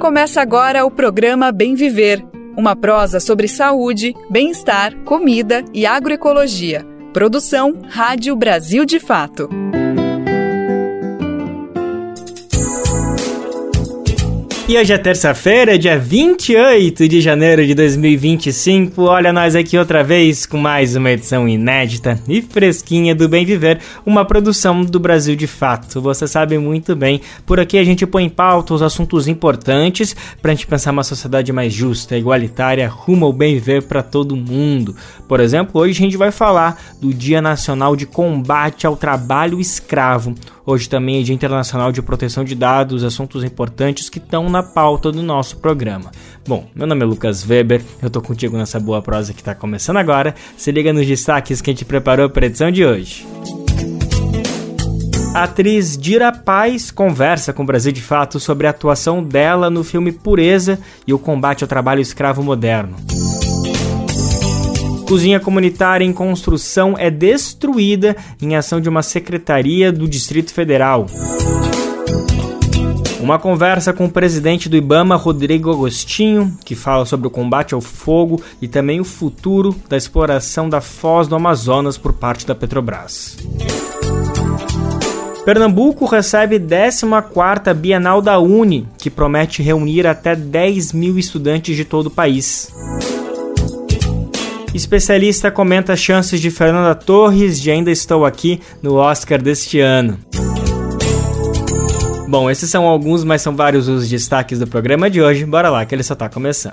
Começa agora o programa Bem Viver, uma prosa sobre saúde, bem-estar, comida e agroecologia. Produção Rádio Brasil de Fato. E hoje é terça-feira, dia 28 de janeiro de 2025. Olha nós aqui outra vez com mais uma edição inédita e fresquinha do Bem Viver, uma produção do Brasil de Fato. Você sabe muito bem, por aqui a gente põe em pauta os assuntos importantes pra gente pensar uma sociedade mais justa, igualitária, rumo ao bem viver para todo mundo. Por exemplo, hoje a gente vai falar do Dia Nacional de Combate ao Trabalho Escravo. Hoje também é Dia Internacional de Proteção de Dados, assuntos importantes que estão na pauta do nosso programa. Bom, meu nome é Lucas Weber, eu tô contigo nessa boa prosa que tá começando agora. Se liga nos destaques que a gente preparou para a edição de hoje. A atriz Dira Paz conversa com o Brasil de Fato sobre a atuação dela no filme Pureza e o combate ao trabalho escravo moderno. Cozinha comunitária em construção é destruída em ação de uma secretaria do Distrito Federal. Uma conversa com o presidente do IBAMA, Rodrigo Agostinho, que fala sobre o combate ao fogo e também o futuro da exploração da foz do Amazonas por parte da Petrobras. Pernambuco recebe 14ª Bienal da Uni, que promete reunir até 10 mil estudantes de todo o país. Especialista comenta as chances de Fernanda Torres de Ainda Estou Aqui no Oscar deste ano. Bom, esses são alguns, mas são vários os destaques do programa de hoje. Bora lá, que ele só tá começando.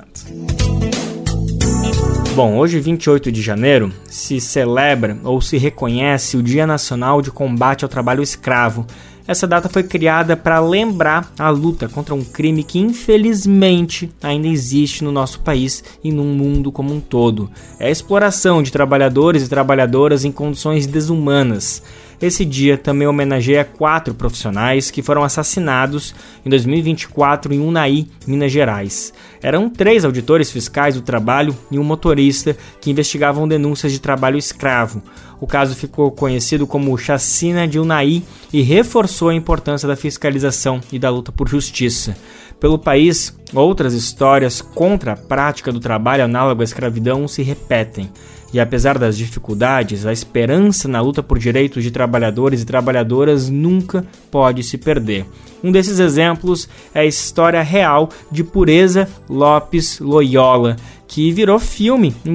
Bom, hoje, 28 de janeiro, se celebra ou se reconhece o Dia Nacional de Combate ao Trabalho Escravo. Essa data foi criada para lembrar a luta contra um crime que, infelizmente, ainda existe no nosso país e no mundo como um todo. É a exploração de trabalhadores e trabalhadoras em condições desumanas. Esse dia também homenageia 4 profissionais que foram assassinados em 2024 em Unai, Minas Gerais. Eram 3 auditores fiscais do trabalho e um motorista que investigavam denúncias de trabalho escravo. O caso ficou conhecido como Chacina de Unai e reforçou a importância da fiscalização e da luta por justiça. Pelo país, outras histórias contra a prática do trabalho análogo à escravidão se repetem. E apesar das dificuldades, a esperança na luta por direitos de trabalhadores e trabalhadoras nunca pode se perder. Um desses exemplos é a história real de Pureza Lopes Loyola, que virou filme em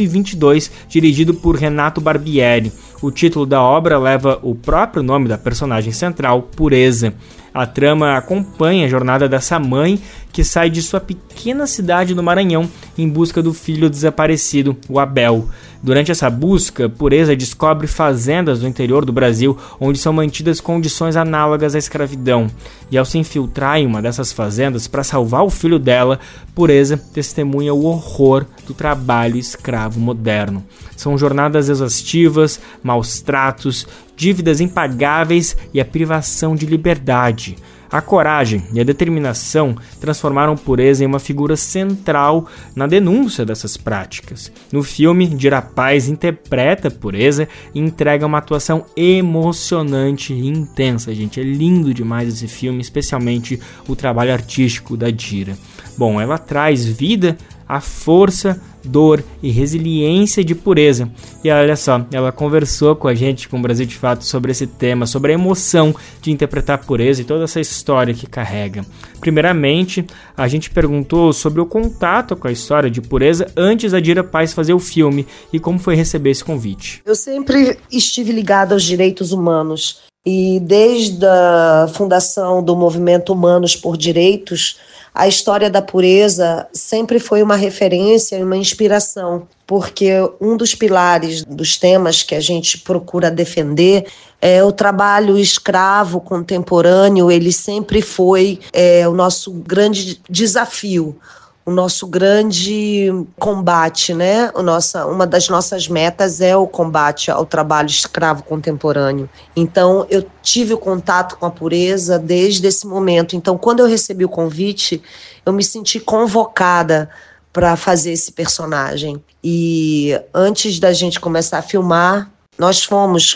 2022, dirigido por Renato Barbieri. O título da obra leva o próprio nome da personagem central, Pureza. A trama acompanha a jornada dessa mãe que sai de sua pequena cidade no Maranhão em busca do filho desaparecido, o Abel. Durante essa busca, Pureza descobre fazendas no interior do Brasil onde são mantidas condições análogas à escravidão. E ao se infiltrar em uma dessas fazendas para salvar o filho dela, Pureza testemunha o horror do trabalho escravo moderno. São jornadas exaustivas, maus tratos, dívidas impagáveis e a privação de liberdade. A coragem e a determinação transformaram Pureza em uma figura central na denúncia dessas práticas. No filme, Dira Paz interpreta Pureza e entrega uma atuação emocionante e intensa, gente. É lindo demais esse filme, especialmente o trabalho artístico da Dira. Bom, ela traz vida à força, dor e resiliência de Pureza. E olha só, ela conversou com a gente, com o Brasil de Fato, sobre esse tema, sobre a emoção de interpretar Pureza e toda essa história que carrega. Primeiramente, a gente perguntou sobre o contato com a história de Pureza antes da Dira Paz fazer o filme e como foi receber esse convite. Eu sempre estive ligada aos direitos humanos e desde a fundação do movimento Humanos por Direitos, a história da Pureza sempre foi uma referência e uma inspiração, porque um dos pilares dos temas que a gente procura defender é o trabalho escravo contemporâneo. Ele sempre foi o nosso grande desafio, o nosso grande combate, né? Uma das nossas metas é o combate ao trabalho escravo contemporâneo. Então, eu tive o contato com a Pureza desde esse momento. Então, quando eu recebi o convite, eu me senti convocada para fazer esse personagem. E antes da gente começar a filmar, nós fomos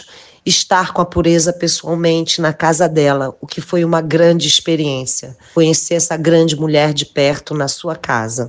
estar com a Pureza pessoalmente na casa dela, o que foi uma grande experiência. Conhecer essa grande mulher de perto na sua casa.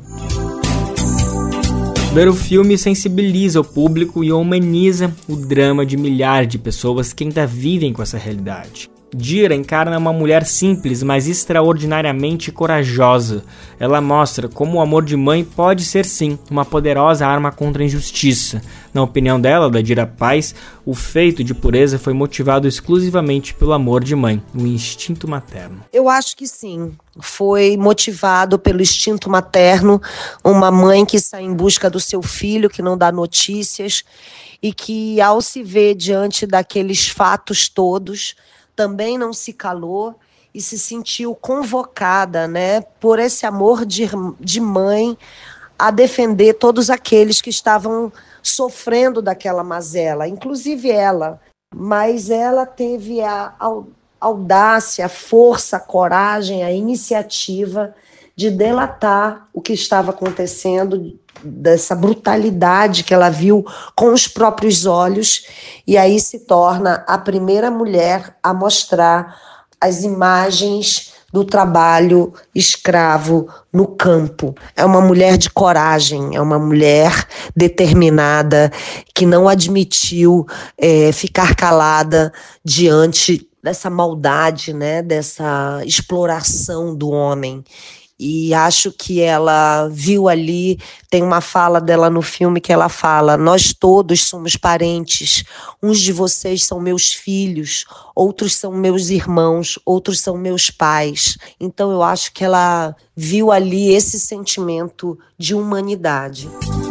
Ver o filme sensibiliza o público e humaniza o drama de milhares de pessoas que ainda vivem com essa realidade. Dira encarna uma mulher simples, mas extraordinariamente corajosa. Ela mostra como o amor de mãe pode ser sim uma poderosa arma contra a injustiça. Na opinião dela, da Dira Paz, o feito de Pureza foi motivado exclusivamente pelo amor de mãe, o instinto materno. Eu acho que sim, foi motivado pelo instinto materno, uma mãe que sai em busca do seu filho, que não dá notícias e que, ao se ver diante daqueles fatos todos, também não se calou e se sentiu convocada, né, por esse amor de mãe a defender todos aqueles que estavam sofrendo daquela mazela, inclusive ela. Mas ela teve a audácia, a força, a coragem, a iniciativa de delatar o que estava acontecendo, dessa brutalidade que ela viu com os próprios olhos, e aí se torna a primeira mulher a mostrar as imagens do trabalho escravo no campo. É uma mulher de coragem, é uma mulher determinada, que não admitiu ficar calada diante dessa maldade, né, dessa exploração do homem. E acho que ela viu ali, tem uma fala dela no filme que ela fala: nós todos somos parentes, uns de vocês são meus filhos, outros são meus irmãos, outros são meus pais. Então eu acho que ela viu ali esse sentimento de humanidade.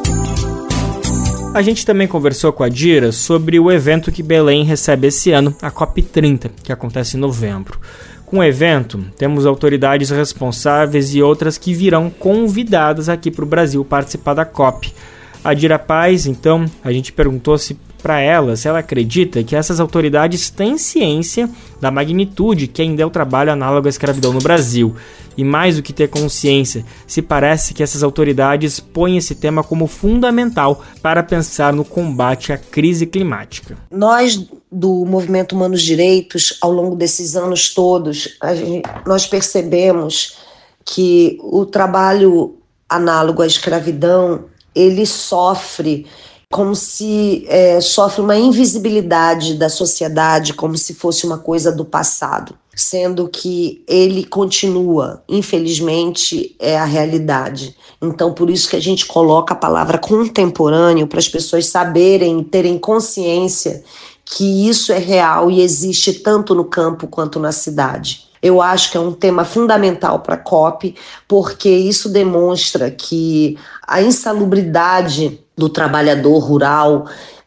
A gente também conversou com a Dira sobre o evento que Belém recebe esse ano, a COP30, que acontece em novembro. Com o evento, temos autoridades responsáveis e outras que virão convidadas aqui para o Brasil participar da COP. A Dira Paz, então, a gente perguntou para ela se ela acredita que essas autoridades têm ciência da magnitude que ainda é o trabalho análogo à escravidão no Brasil. E mais do que ter consciência, se parece que essas autoridades põem esse tema como fundamental para pensar no combate à crise climática. Nós, do Movimento Humanos Direitos, ao longo desses anos todos, nós percebemos que o trabalho análogo à escravidão, ele sofre como se sofre uma invisibilidade da sociedade, como se fosse uma coisa do passado, sendo que ele continua, infelizmente, é a realidade. Então, por isso que a gente coloca a palavra contemporâneo, para as pessoas saberem e terem consciência que isso é real e existe tanto no campo quanto na cidade. Eu acho que é um tema fundamental para a COP, porque isso demonstra que a insalubridade do trabalhador rural,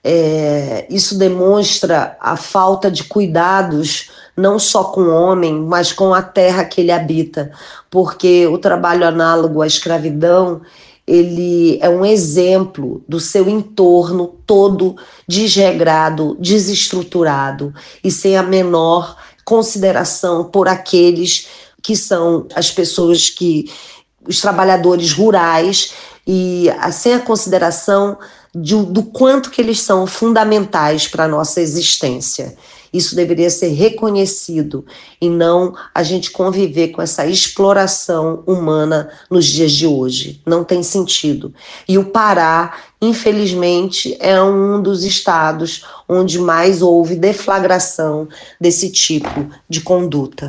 isso demonstra a falta de cuidados, não só com o homem, mas com a terra que ele habita, porque o trabalho análogo à escravidão, ele é um exemplo do seu entorno todo desregrado, desestruturado e sem a menor consideração por aqueles que são as pessoas os trabalhadores rurais, e sem a consideração do quanto que eles são fundamentais para a nossa existência. Isso deveria ser reconhecido e não a gente conviver com essa exploração humana nos dias de hoje. Não tem sentido. E o Pará, infelizmente, é um dos estados onde mais houve deflagração desse tipo de conduta.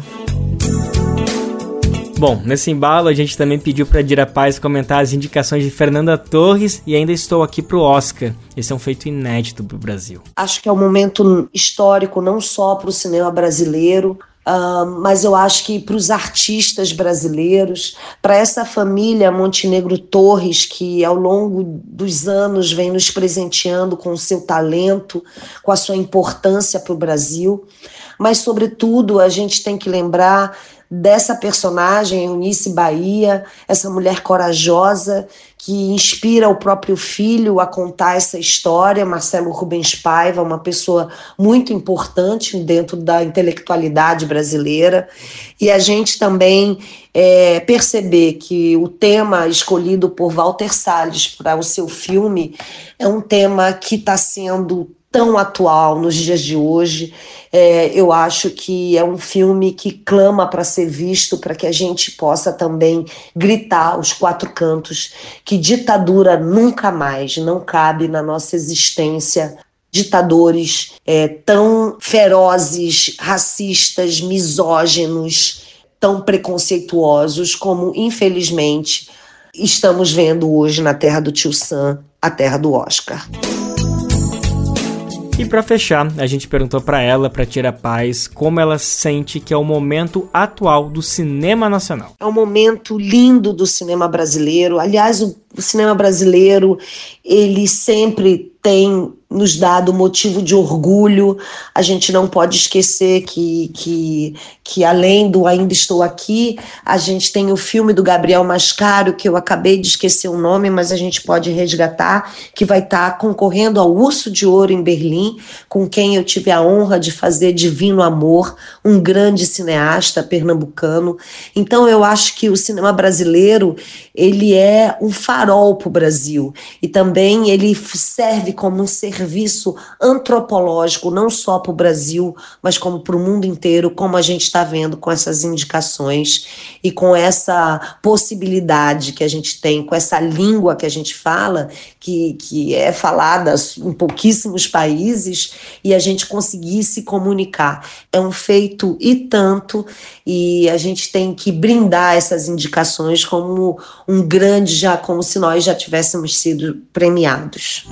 Bom, nesse embalo a gente também pediu para a Dira Paz comentar as indicações de Fernanda Torres e ainda estou aqui para o Oscar. Esse é um feito inédito para o Brasil. Acho que é um momento histórico não só para o cinema brasileiro, mas eu acho que para os artistas brasileiros, para essa família Montenegro Torres, que ao longo dos anos vem nos presenteando com o seu talento, com a sua importância para o Brasil. Mas, sobretudo, a gente tem que lembrar dessa personagem, Eunice Bahia, essa mulher corajosa que inspira o próprio filho a contar essa história, Marcelo Rubens Paiva, uma pessoa muito importante dentro da intelectualidade brasileira. E a gente também perceber que o tema escolhido por Walter Salles para o seu filme é um tema que está sendo tão atual nos dias de hoje. Eu acho que é um filme que clama para ser visto, para que a gente possa também gritar aos quatro cantos que ditadura nunca mais, não cabe na nossa existência. Ditadores tão ferozes, racistas, misóginos, tão preconceituosos como, infelizmente, estamos vendo hoje na terra do Tio Sam, a terra do Oscar. E para fechar, a gente perguntou para ela, para Tira Paz, como ela sente que é o momento atual do cinema nacional. É um momento lindo do cinema brasileiro. Aliás, o cinema brasileiro, ele sempre tem nos dado motivo de orgulho. A gente não pode esquecer que além do Ainda Estou Aqui, a gente tem o filme do Gabriel Mascaro, que eu acabei de esquecer o nome, mas a gente pode resgatar, que vai estar concorrendo ao Urso de Ouro em Berlim, com quem eu tive a honra de fazer Divino Amor, um grande cineasta pernambucano. Então eu acho que o cinema brasileiro, ele é um farol para o Brasil, e também ele serve como um serviço antropológico, não só para o Brasil, mas como para o mundo inteiro, como a gente está vendo com essas indicações e com essa possibilidade que a gente tem, com essa língua que a gente fala, que é falada em pouquíssimos países, e a gente conseguir se comunicar. É um feito e tanto, e a gente tem que brindar essas indicações como um grande, como se nós já tivéssemos sido premiados.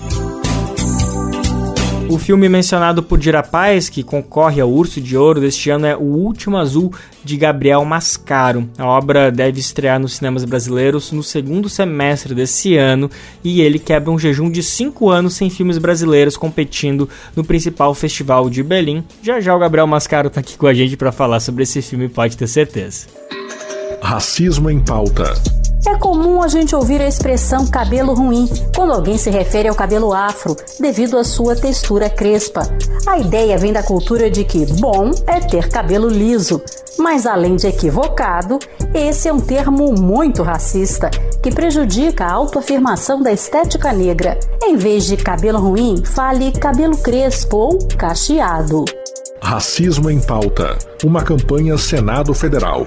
O filme mencionado por Tira Paz, que concorre ao Urso de Ouro deste ano, é O Último Azul, de Gabriel Mascaro. A obra deve estrear nos cinemas brasileiros no segundo semestre desse ano, e ele quebra um jejum de 5 anos sem filmes brasileiros competindo no principal festival de Berlim. Já o Gabriel Mascaro está aqui com a gente para falar sobre esse filme, pode ter certeza. Racismo em Pauta. É comum a gente ouvir a expressão cabelo ruim quando alguém se refere ao cabelo afro, devido à sua textura crespa. A ideia vem da cultura de que bom é ter cabelo liso, mas além de equivocado, esse é um termo muito racista, que prejudica a autoafirmação da estética negra. Em vez de cabelo ruim, fale cabelo crespo ou cacheado. Racismo em Pauta, uma campanha Senado Federal.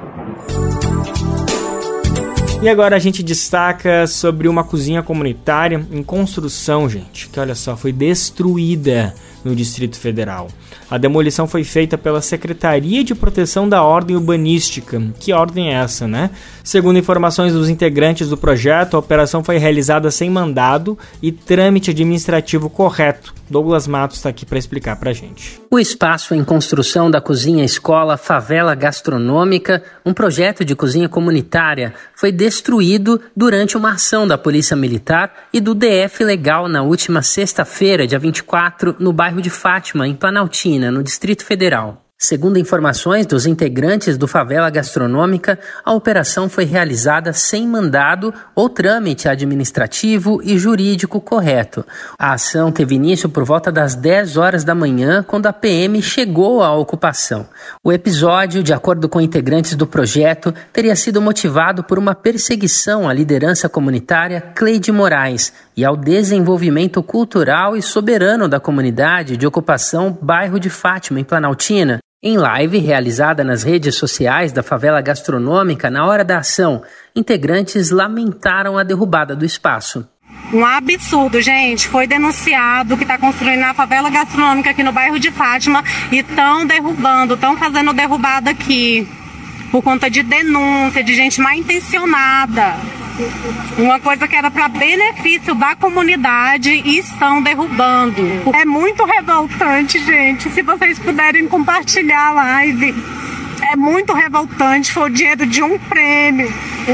E agora a gente destaca sobre uma cozinha comunitária em construção, gente, que olha só, foi destruída no Distrito Federal. A demolição foi feita pela Secretaria de Proteção da Ordem Urbanística. Que ordem é essa, né? Segundo informações dos integrantes do projeto, a operação foi realizada sem mandado e trâmite administrativo correto. Douglas Matos está aqui para explicar para a gente. O espaço em construção da Cozinha Escola Favela Gastronômica, um projeto de cozinha comunitária, foi destruído durante uma ação da Polícia Militar e do DF Legal na última sexta-feira, dia 24, no bairro de Fátima, em Planaltina, no Distrito Federal. Segundo informações dos integrantes do Favela Gastronômica, a operação foi realizada sem mandado ou trâmite administrativo e jurídico correto. A ação teve início por volta das 10 horas da manhã, quando a PM chegou à ocupação. O episódio, de acordo com integrantes do projeto, teria sido motivado por uma perseguição à liderança comunitária Cleide Moraes e ao desenvolvimento cultural e soberano da comunidade de ocupação Bairro de Fátima, em Planaltina. Em live realizada nas redes sociais da Favela Gastronômica, na hora da ação, integrantes lamentaram a derrubada do espaço. Um absurdo, gente. Foi denunciado que está construindo na Favela Gastronômica aqui no bairro de Fátima e estão derrubando, estão fazendo derrubada aqui por conta de denúncia, de gente mal intencionada. Uma coisa que era para benefício da comunidade e estão derrubando. É muito revoltante, gente. Se vocês puderem compartilhar a live, é muito revoltante. Foi o dinheiro de um prêmio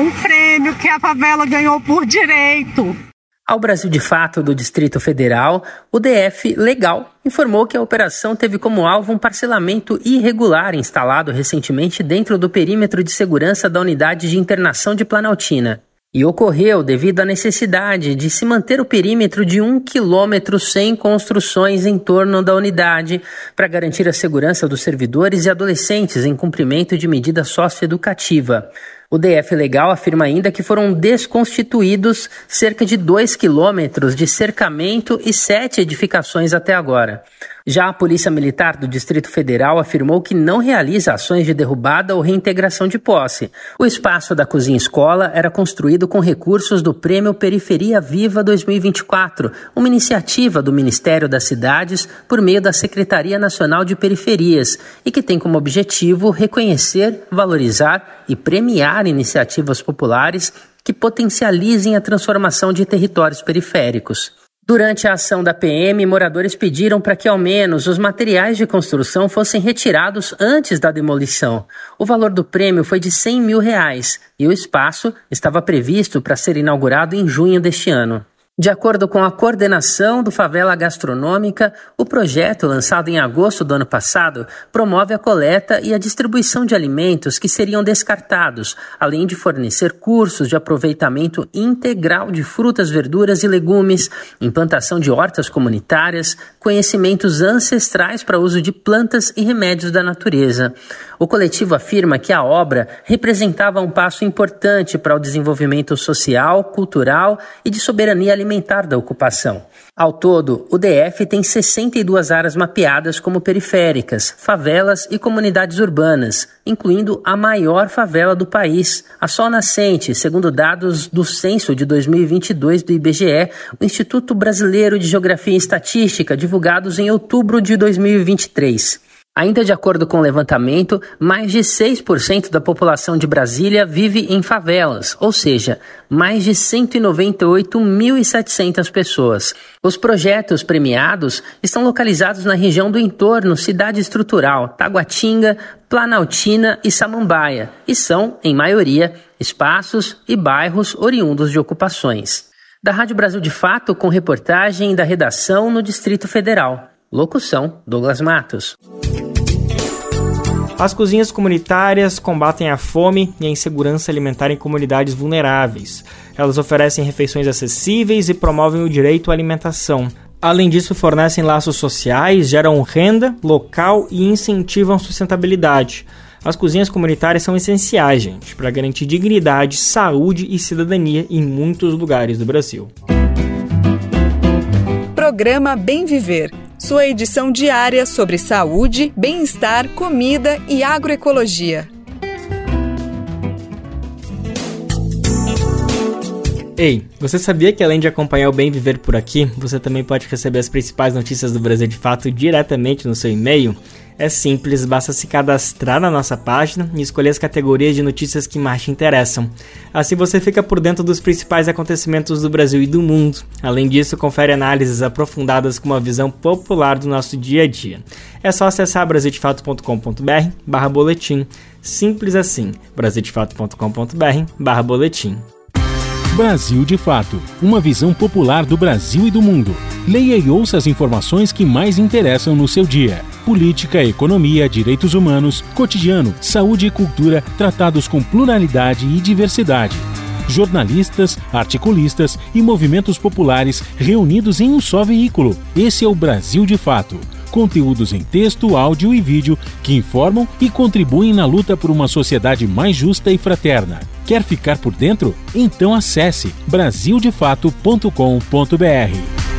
que a favela ganhou por direito. Ao Brasil de Fato do Distrito Federal, o DF Legal informou que a operação teve como alvo um parcelamento irregular instalado recentemente dentro do perímetro de segurança da Unidade de Internação de Planaltina. E ocorreu devido à necessidade de se manter o perímetro de 1 quilômetro sem construções em torno da unidade para garantir a segurança dos servidores e adolescentes em cumprimento de medida socioeducativa. O DF Legal afirma ainda que foram desconstituídos cerca de 2 quilômetros de cercamento e 7 edificações até agora. Já a Polícia Militar do Distrito Federal afirmou que não realiza ações de derrubada ou reintegração de posse. O espaço da cozinha-escola era construído com recursos do Prêmio Periferia Viva 2024, uma iniciativa do Ministério das Cidades por meio da Secretaria Nacional de Periferias e que tem como objetivo reconhecer, valorizar e premiar iniciativas populares que potencializem a transformação de territórios periféricos. Durante a ação da PM, moradores pediram para que ao menos os materiais de construção fossem retirados antes da demolição. O valor do prêmio foi de R$100 mil e o espaço estava previsto para ser inaugurado em junho deste ano. De acordo com a coordenação do Favela Gastronômica, o projeto, lançado em agosto do ano passado, promove a coleta e a distribuição de alimentos que seriam descartados, além de fornecer cursos de aproveitamento integral de frutas, verduras e legumes, implantação de hortas comunitárias, conhecimentos ancestrais para uso de plantas e remédios da natureza. O coletivo afirma que a obra representava um passo importante para o desenvolvimento social, cultural e de soberania alimentar da ocupação. Ao todo, o DF tem 62 áreas mapeadas como periféricas, favelas e comunidades urbanas, incluindo a maior favela do país, a Sol Nascente, segundo dados do censo de 2022 do IBGE, o Instituto Brasileiro de Geografia e Estatística, divulgados em outubro de 2023. Ainda de acordo com o levantamento, mais de 6% da população de Brasília vive em favelas, ou seja, mais de 198.700 pessoas. Os projetos premiados estão localizados na região do entorno Cidade Estrutural, Taguatinga, Planaltina e Samambaia, e são, em maioria, espaços e bairros oriundos de ocupações. Da Rádio Brasil de Fato, com reportagem da redação no Distrito Federal. Locução, Douglas Matos. As cozinhas comunitárias combatem a fome e a insegurança alimentar em comunidades vulneráveis. Elas oferecem refeições acessíveis e promovem o direito à alimentação. Além disso, fornecem laços sociais, geram renda local e incentivam a sustentabilidade. As cozinhas comunitárias são essenciais, gente, para garantir dignidade, saúde e cidadania em muitos lugares do Brasil. Programa Bem Viver. Sua edição diária sobre saúde, bem-estar, comida e agroecologia. Ei, você sabia que além de acompanhar o Bem Viver por aqui, você também pode receber as principais notícias do Brasil de Fato diretamente no seu e-mail? É simples, basta se cadastrar na nossa página e escolher as categorias de notícias que mais te interessam. Assim você fica por dentro dos principais acontecimentos do Brasil e do mundo. Além disso, confere análises aprofundadas com uma visão popular do nosso dia a dia. É só acessar brasildefato.com.br/boletim. Simples assim, brasildefato.com.br/boletim. Brasil de Fato, uma visão popular do Brasil e do mundo. Leia e ouça as informações que mais interessam no seu dia. Política, economia, direitos humanos, cotidiano, saúde e cultura, tratados com pluralidade e diversidade. Jornalistas, articulistas e movimentos populares reunidos em um só veículo. Esse é o Brasil de Fato. Conteúdos em texto, áudio e vídeo que informam e contribuem na luta por uma sociedade mais justa e fraterna. Quer ficar por dentro? Então acesse brasildefato.com.br.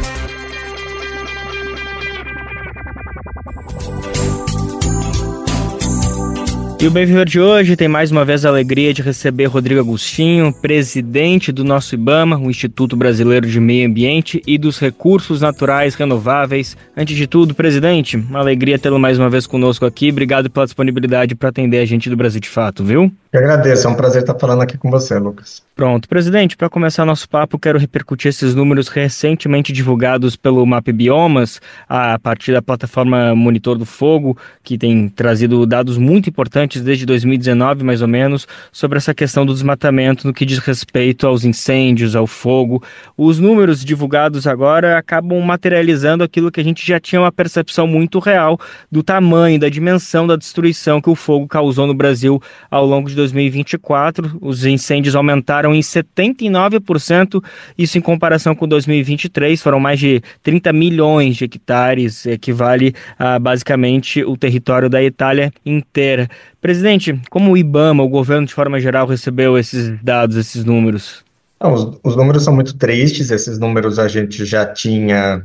E o Bem Viver de hoje tem mais uma vez a alegria de receber Rodrigo Agostinho, presidente do nosso IBAMA, o Instituto Brasileiro de Meio Ambiente e dos Recursos Naturais Renováveis. Antes de tudo, presidente, uma alegria tê-lo mais uma vez conosco aqui. Obrigado pela disponibilidade para atender a gente do Brasil de Fato, viu? Eu agradeço, é um prazer estar falando aqui com você, Lucas. Pronto, presidente, para começar nosso papo, quero repercutir esses números recentemente divulgados pelo MapBiomas, a partir da plataforma Monitor do Fogo, que tem trazido dados muito importantes desde 2019, mais ou menos, sobre essa questão do desmatamento no que diz respeito aos incêndios, ao fogo. Os números divulgados agora acabam materializando aquilo que a gente já tinha uma percepção muito real do tamanho, da dimensão da destruição que o fogo causou no Brasil ao longo de 2024, os incêndios aumentaram em 79%, isso em comparação com 2023, foram mais de 30 milhões de hectares, equivale a basicamente o território da Itália inteira. Presidente, como o IBAMA, o governo de forma geral, recebeu esses dados, esses números? Não, os números são muito tristes, esses números a gente já tinha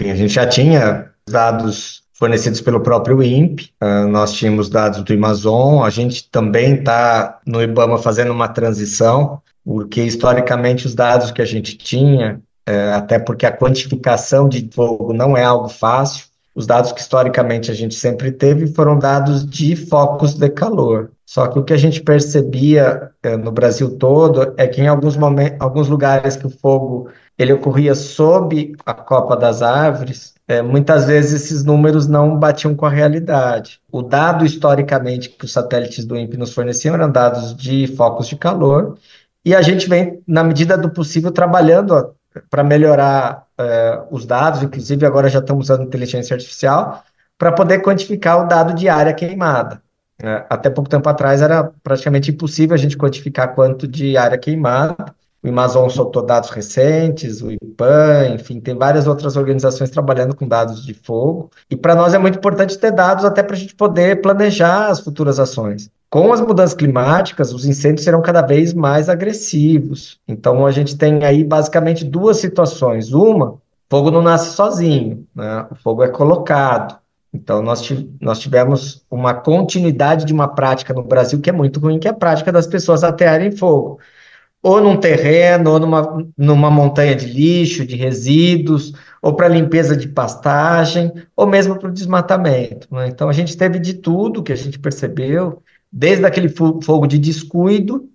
dados fornecidos pelo próprio INPE, nós tínhamos dados do Amazon, a gente também está no IBAMA fazendo uma transição, porque historicamente os dados que a gente tinha, até porque a quantificação de fogo não é algo fácil, os dados que historicamente a gente sempre teve foram dados de focos de calor. Só que o que a gente percebia no Brasil todo é que em alguns lugares que o fogo ele ocorria sob a copa das árvores, muitas vezes esses números não batiam com a realidade. O dado historicamente que os satélites do INPE nos forneciam eram dados de focos de calor, e a gente vem, na medida do possível, trabalhando para melhorar os dados, inclusive agora já estamos usando inteligência artificial, para poder quantificar o dado de área queimada. Até pouco tempo atrás era praticamente impossível a gente quantificar quanto de área queimada. O Amazon soltou dados recentes, o IPAM, enfim, tem várias outras organizações trabalhando com dados de fogo. E para nós é muito importante ter dados até para a gente poder planejar as futuras ações. Com as mudanças climáticas, os incêndios serão cada vez mais agressivos. Então, a gente tem aí basicamente duas situações. Uma, fogo não nasce sozinho, né? O fogo é colocado. Então, nós tivemos uma continuidade de uma prática no Brasil que é muito ruim, que é a prática das pessoas atearem fogo. Ou num terreno, ou numa montanha de lixo, de resíduos, ou para limpeza de pastagem, ou mesmo para o desmatamento, né? Então, a gente teve de tudo que a gente percebeu, desde aquele fogo de descuido,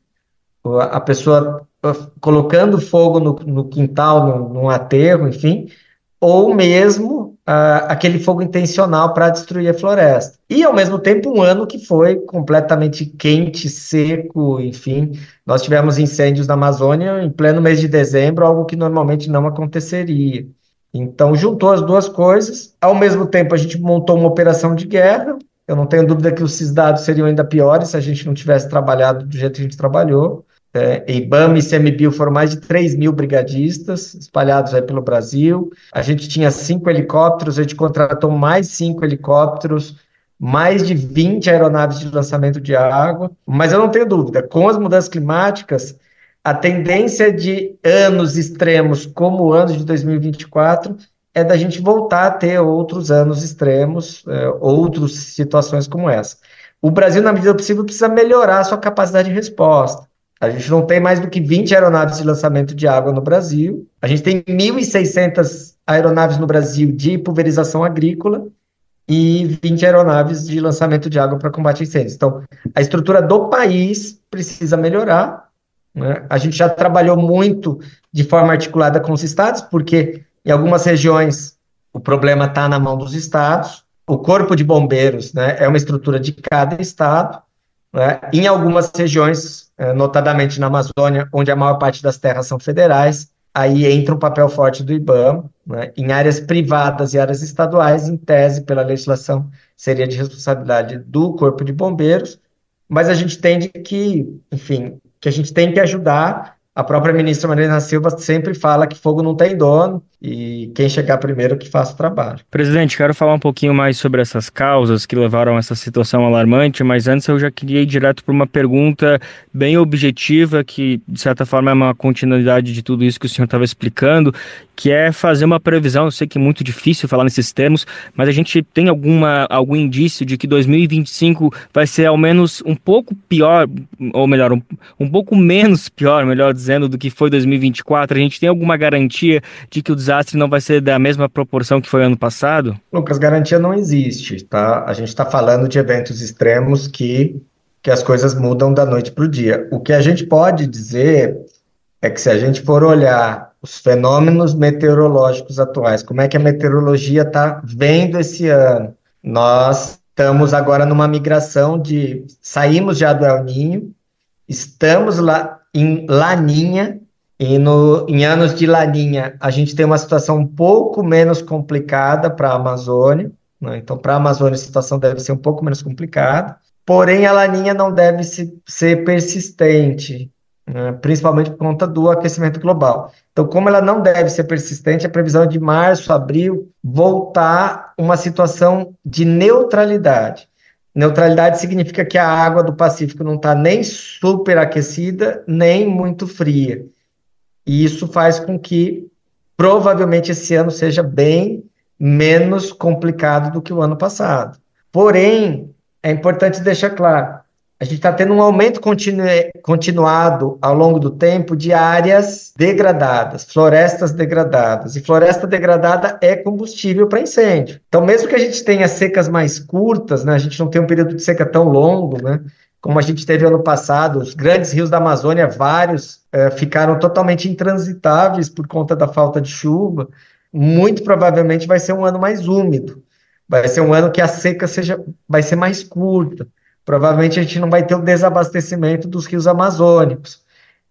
a pessoa colocando fogo no quintal, num aterro, enfim, ou mesmo aquele fogo intencional para destruir a floresta. E, ao mesmo tempo, um ano que foi completamente quente, seco, enfim. Nós tivemos incêndios na Amazônia em pleno mês de dezembro, algo que normalmente não aconteceria. Então, juntou as duas coisas. Ao mesmo tempo, a gente montou uma operação de guerra. Eu não tenho dúvida que esses dados seriam ainda piores se a gente não tivesse trabalhado do jeito que a gente trabalhou. IBAMA e ICMBio foram mais de 3 mil brigadistas espalhados aí pelo Brasil. A gente tinha 5 helicópteros, a gente contratou mais 5 helicópteros, mais de 20 aeronaves de lançamento de água. Mas eu não tenho dúvida, com as mudanças climáticas, a tendência de anos extremos como o ano de 2024 é da gente voltar a ter outros anos extremos, outras situações como essa. O Brasil, na medida do possível, precisa melhorar a sua capacidade de resposta. A gente não tem mais do que 20 aeronaves de lançamento de água no Brasil. A gente tem 1.600 aeronaves no Brasil de pulverização agrícola e 20 aeronaves de lançamento de água para combate a incêndios. Então, a estrutura do país precisa melhorar, né? A gente já trabalhou muito de forma articulada com os estados, porque em algumas regiões o problema está na mão dos estados. O Corpo de Bombeiros, né, é uma estrutura de cada estado, né? Em algumas regiões, notadamente na Amazônia, onde a maior parte das terras são federais, aí entra um papel forte do IBAMA, né? Em áreas privadas e áreas estaduais, em tese, pela legislação, seria de responsabilidade do Corpo de Bombeiros, mas a gente entende que, enfim, que a gente tem que ajudar. A própria ministra Marina Silva sempre fala que fogo não tem dono e quem chegar primeiro que faça o trabalho. Presidente, quero falar um pouquinho mais sobre essas causas que levaram a essa situação alarmante, mas antes eu já queria ir direto para uma pergunta bem objetiva, que de certa forma é uma continuidade de tudo isso que o senhor estava explicando, que é fazer uma previsão. Eu sei que é muito difícil falar nesses termos, mas a gente tem algum indício de que 2025 vai ser ao menos um pouco pior, ou melhor, um pouco menos pior, melhor dizendo, do que foi 2024? A gente tem alguma garantia de que o desastre não vai ser da mesma proporção que foi ano passado? Lucas, garantia não existe, tá? A gente está falando de eventos extremos que as coisas mudam da noite para o dia. O que a gente pode dizer é que se a gente for olhar os fenômenos meteorológicos atuais, como é que a meteorologia está vendo esse ano, nós estamos agora numa migração saímos já do El Niño, estamos lá em Laninha, e em anos de Laninha a gente tem uma situação um pouco menos complicada para a Amazônia, né? Então para a Amazônia a situação deve ser um pouco menos complicada. porém a laninha não deve ser persistente, né, principalmente por conta do aquecimento global. Então, como ela não deve ser persistente, a previsão é de março, abril, voltar uma situação de neutralidade. Neutralidade significa que a água do Pacífico não está nem superaquecida, nem muito fria. E isso faz com que, provavelmente, esse ano seja bem menos complicado do que o ano passado. Porém, é importante deixar claro, a gente está tendo um aumento continuado ao longo do tempo de áreas degradadas, florestas degradadas. E floresta degradada é combustível para incêndio. Então, mesmo que a gente tenha secas mais curtas, né, a gente não tem um período de seca tão longo, né, como a gente teve ano passado, os grandes rios da Amazônia, vários, ficaram totalmente intransitáveis por conta da falta de chuva. Muito provavelmente vai ser um ano mais úmido. Vai ser um ano que a seca vai ser mais curta. Provavelmente a gente não vai ter o desabastecimento dos rios amazônicos.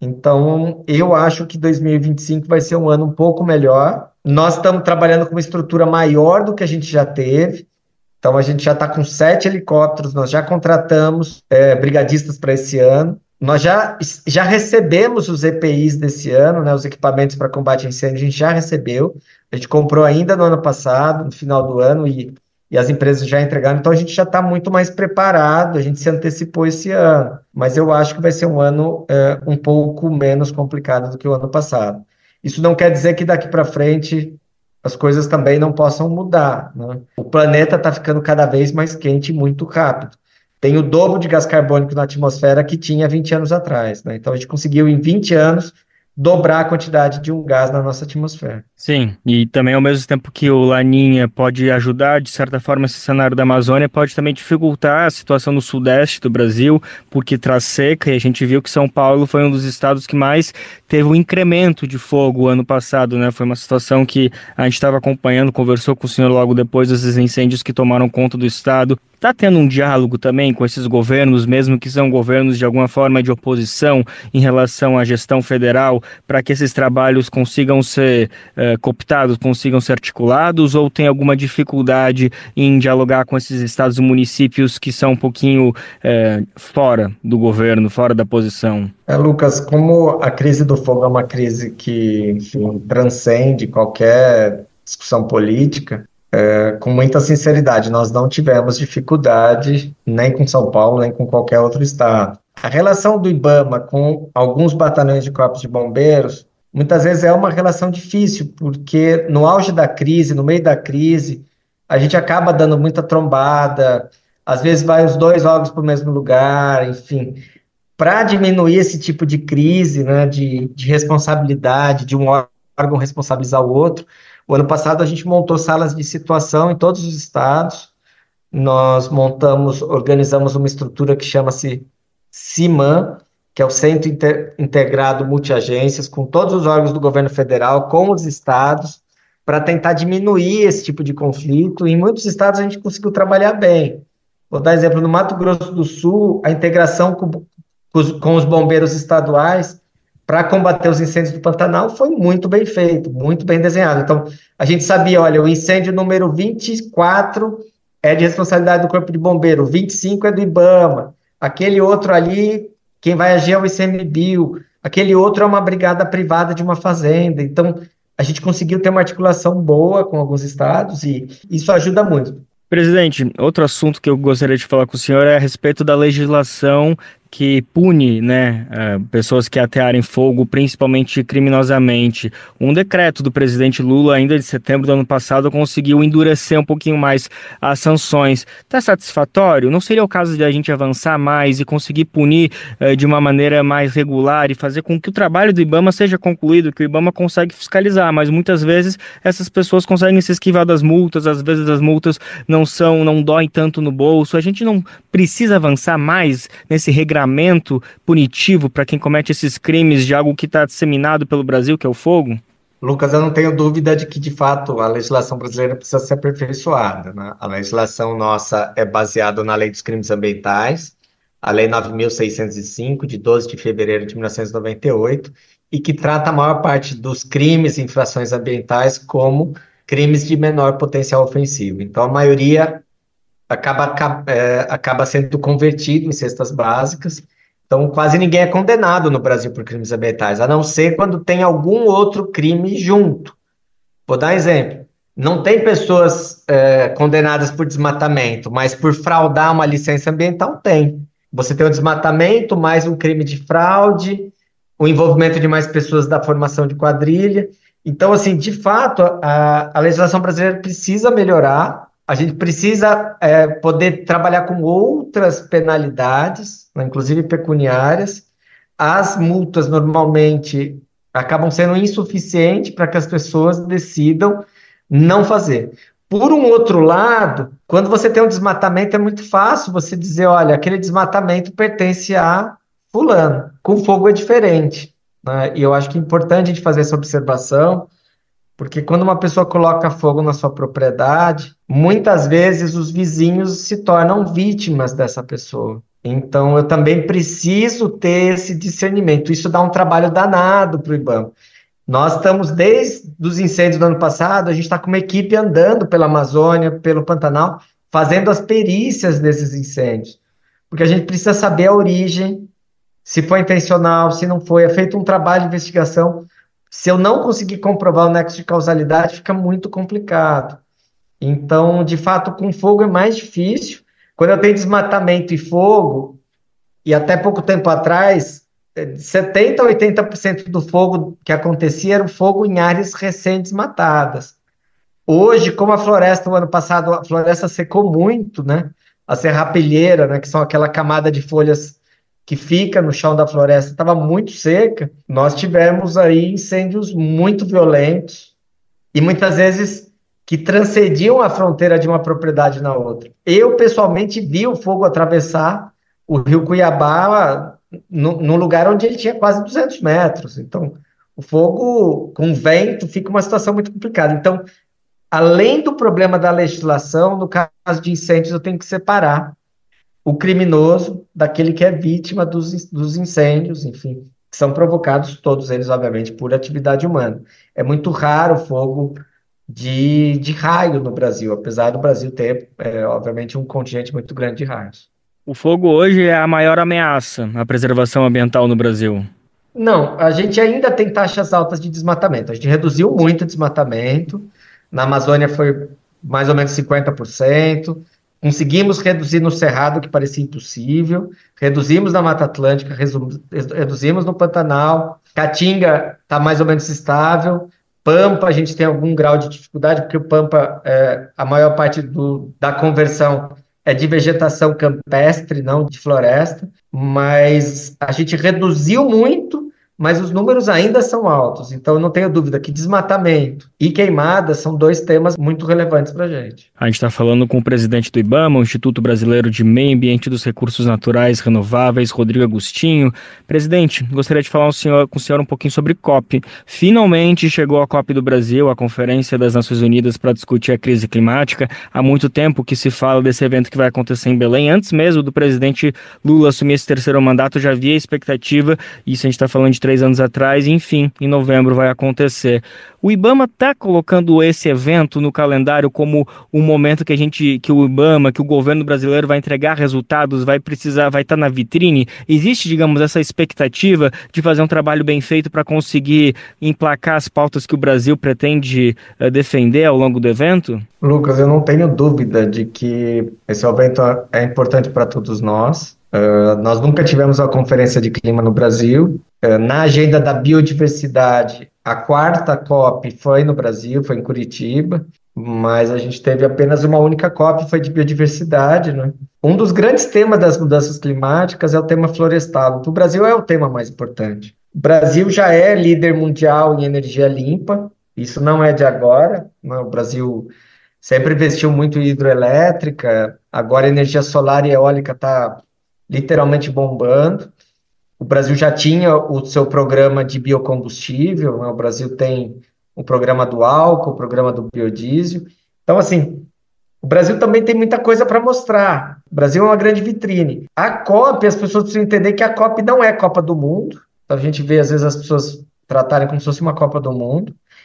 Então, eu acho que 2025 vai ser um ano um pouco melhor. Nós estamos trabalhando com uma estrutura maior do que a gente já teve. Então, a gente já está com 7 helicópteros, nós já contratamos brigadistas para esse ano. Nós já recebemos os EPIs desse ano, né, os equipamentos para combate a incêndio, a gente já recebeu. A gente comprou ainda no ano passado, no final do ano, e as empresas já entregaram. Então, a gente já está muito mais preparado, a gente se antecipou esse ano. Mas eu acho que vai ser um ano um pouco menos complicado do que o ano passado. Isso não quer dizer que daqui para frente as coisas também não possam mudar, né? O planeta está ficando cada vez mais quente e muito rápido. Tem o dobro de gás carbônico na atmosfera que tinha 20 anos atrás, né? Então a gente conseguiu em 20 anos dobrar a quantidade de um gás na nossa atmosfera. Sim, e também ao mesmo tempo que o Laninha pode ajudar, de certa forma, esse cenário da Amazônia, pode também dificultar a situação no sudeste do Brasil, porque traz seca, e a gente viu que São Paulo foi um dos estados que mais teve um incremento de fogo ano passado, né? Foi uma situação que a gente estava acompanhando, conversou com o senhor logo depois desses incêndios que tomaram conta do estado. Está tendo um diálogo também com esses governos, mesmo que são governos de alguma forma de oposição em relação à gestão federal, para que esses trabalhos consigam ser cooptados, consigam ser articulados, ou tem alguma dificuldade em dialogar com esses estados e municípios que são um pouquinho fora do governo, fora da posição? Lucas, como a crise do fogo é uma crise que, enfim, transcende qualquer discussão política, com muita sinceridade, nós não tivemos dificuldade nem com São Paulo, nem com qualquer outro estado. A relação do IBAMA com alguns batalhões de corpos de bombeiros, muitas vezes é uma relação difícil, porque no auge da crise, no meio da crise, a gente acaba dando muita trombada, às vezes vai os dois órgãos para o mesmo lugar, enfim. Para diminuir esse tipo de crise, né, de responsabilidade, de um órgão responsabilizar o outro, o ano passado a gente montou salas de situação em todos os estados, nós organizamos uma estrutura que chama-se CIMAN, que é o Centro Integrado Multiagências, com todos os órgãos do governo federal, com os estados, para tentar diminuir esse tipo de conflito. E em muitos estados a gente conseguiu trabalhar bem. Vou dar exemplo, no Mato Grosso do Sul, a integração com os bombeiros estaduais para combater os incêndios do Pantanal foi muito bem feito, muito bem desenhado. Então, a gente sabia, olha, o incêndio número 24 é de responsabilidade do Corpo de Bombeiro, o 25 é do IBAMA, aquele outro ali, quem vai agir é o ICMBio, aquele outro é uma brigada privada de uma fazenda. Então, a gente conseguiu ter uma articulação boa com alguns estados e isso ajuda muito. Presidente, outro assunto que eu gostaria de falar com o senhor é a respeito da legislação que pune, né, pessoas que atearem fogo, principalmente criminosamente. Um decreto do presidente Lula, ainda de setembro do ano passado, conseguiu endurecer um pouquinho mais as sanções. Está satisfatório? Não seria o caso de a gente avançar mais e conseguir punir de uma maneira mais regular e fazer com que o trabalho do IBAMA seja concluído, que o IBAMA consegue fiscalizar, mas muitas vezes essas pessoas conseguem se esquivar das multas, às vezes as multas não doem tanto no bolso. A gente não precisa avançar mais nesse regramento punitivo para quem comete esses crimes de algo que está disseminado pelo Brasil, que é o fogo? Lucas, eu não tenho dúvida de que, de fato, a legislação brasileira precisa ser aperfeiçoada, né? A legislação nossa é baseada na Lei dos Crimes Ambientais, a Lei 9.605, de 12 de fevereiro de 1998, e que trata a maior parte dos crimes e infrações ambientais como crimes de menor potencial ofensivo. Então, a maioria acaba sendo convertido em cestas básicas. Então, quase ninguém é condenado no Brasil por crimes ambientais, a não ser quando tem algum outro crime junto. Vou dar um exemplo. Não tem pessoas condenadas por desmatamento, mas por fraudar uma licença ambiental tem. Você tem o desmatamento, mais um crime de fraude, o envolvimento de mais pessoas da formação de quadrilha. Então, assim, de fato, a legislação brasileira precisa melhorar. A gente precisa poder trabalhar com outras penalidades, né, inclusive pecuniárias. As multas, normalmente, acabam sendo insuficientes para que as pessoas decidam não fazer. Por um outro lado, quando você tem um desmatamento, é muito fácil você dizer, olha, aquele desmatamento pertence a fulano. Com fogo é diferente, né? E eu acho que é importante a gente fazer essa observação, porque quando uma pessoa coloca fogo na sua propriedade, muitas vezes os vizinhos se tornam vítimas dessa pessoa. Então, eu também preciso ter esse discernimento. Isso dá um trabalho danado para o IBAMA. Nós estamos, desde os incêndios do ano passado, a gente está com uma equipe andando pela Amazônia, pelo Pantanal, fazendo as perícias desses incêndios. Porque a gente precisa saber a origem, se foi intencional, se não foi. É feito um trabalho de investigação. Se eu não conseguir comprovar o nexo de causalidade, fica muito complicado. Então, de fato, com fogo é mais difícil. Quando eu tenho desmatamento e fogo, e até pouco tempo atrás, 70% a 80% do fogo que acontecia era o fogo em áreas recém-desmatadas. Hoje, como a floresta, o ano passado, a floresta secou muito, né? A serrapilheira, né, que são aquela camada de folhas que fica no chão da floresta, estava muito seca. Nós tivemos aí incêndios muito violentos e muitas vezes que transcendiam a fronteira de uma propriedade na outra. Eu, pessoalmente, vi o fogo atravessar o rio Cuiabá num lugar onde ele tinha quase 200 metros. Então, o fogo com vento fica uma situação muito complicada. Então, além do problema da legislação, no caso de incêndios, eu tenho que separar o criminoso daquele que é vítima dos incêndios, enfim, que são provocados, todos eles, obviamente, por atividade humana. É muito raro o fogo de raio no Brasil, apesar do Brasil ter, obviamente, um contingente muito grande de raios. O fogo hoje é a maior ameaça à preservação ambiental no Brasil. Não, a gente ainda tem taxas altas de desmatamento. A gente reduziu muito o desmatamento. Na Amazônia foi mais ou menos 50%. Conseguimos reduzir no Cerrado, que parecia impossível. Reduzimos na Mata Atlântica, reduzimos no Pantanal. Caatinga está mais ou menos estável. Pampa, a gente tem algum grau de dificuldade, porque o Pampa, a maior parte da conversão é de vegetação campestre, não de floresta, mas a gente reduziu muito, mas os números ainda são altos. Então, eu não tenho dúvida que desmatamento e queimada são dois temas muito relevantes para a gente. A gente está falando com o presidente do IBAMA, o Instituto Brasileiro de Meio Ambiente e dos Recursos Naturais Renováveis, Rodrigo Agostinho. Presidente, gostaria de falar com o senhor um pouquinho sobre COP. Finalmente chegou a COP do Brasil, a Conferência das Nações Unidas para discutir a crise climática. Há muito tempo que se fala desse evento que vai acontecer em Belém. Antes mesmo do presidente Lula assumir esse terceiro mandato, já havia expectativa, isso a gente está falando de 3 anos atrás, enfim, em novembro vai acontecer. O IBAMA está colocando esse evento no calendário como um momento que o IBAMA, que o governo brasileiro vai entregar resultados, vai estar na vitrine? Existe, digamos, essa expectativa de fazer um trabalho bem feito para conseguir emplacar as pautas que o Brasil pretende defender ao longo do evento? Lucas, eu não tenho dúvida de que esse evento é importante para todos nós. Nós nunca tivemos uma conferência de clima no Brasil. Na agenda da biodiversidade, a 4ª COP foi no Brasil, foi em Curitiba, mas a gente teve apenas uma única COP, foi de biodiversidade, né? Um dos grandes temas das mudanças climáticas é o tema florestal. O Brasil é o tema mais importante. O Brasil já é líder mundial em energia limpa, isso não é de agora, né? O Brasil sempre investiu muito em hidroelétrica, agora energia solar e eólica está literalmente bombando. O Brasil já tinha o seu programa de biocombustível, né? O Brasil tem o programa do álcool, o programa do biodiesel. Então, assim, o Brasil também tem muita coisa para mostrar. O Brasil é uma grande vitrine. A COP, as pessoas precisam entender que a COP não é Copa do Mundo. Então, a gente vê, às vezes, as pessoas tratarem como se fosse uma Copa do Mundo.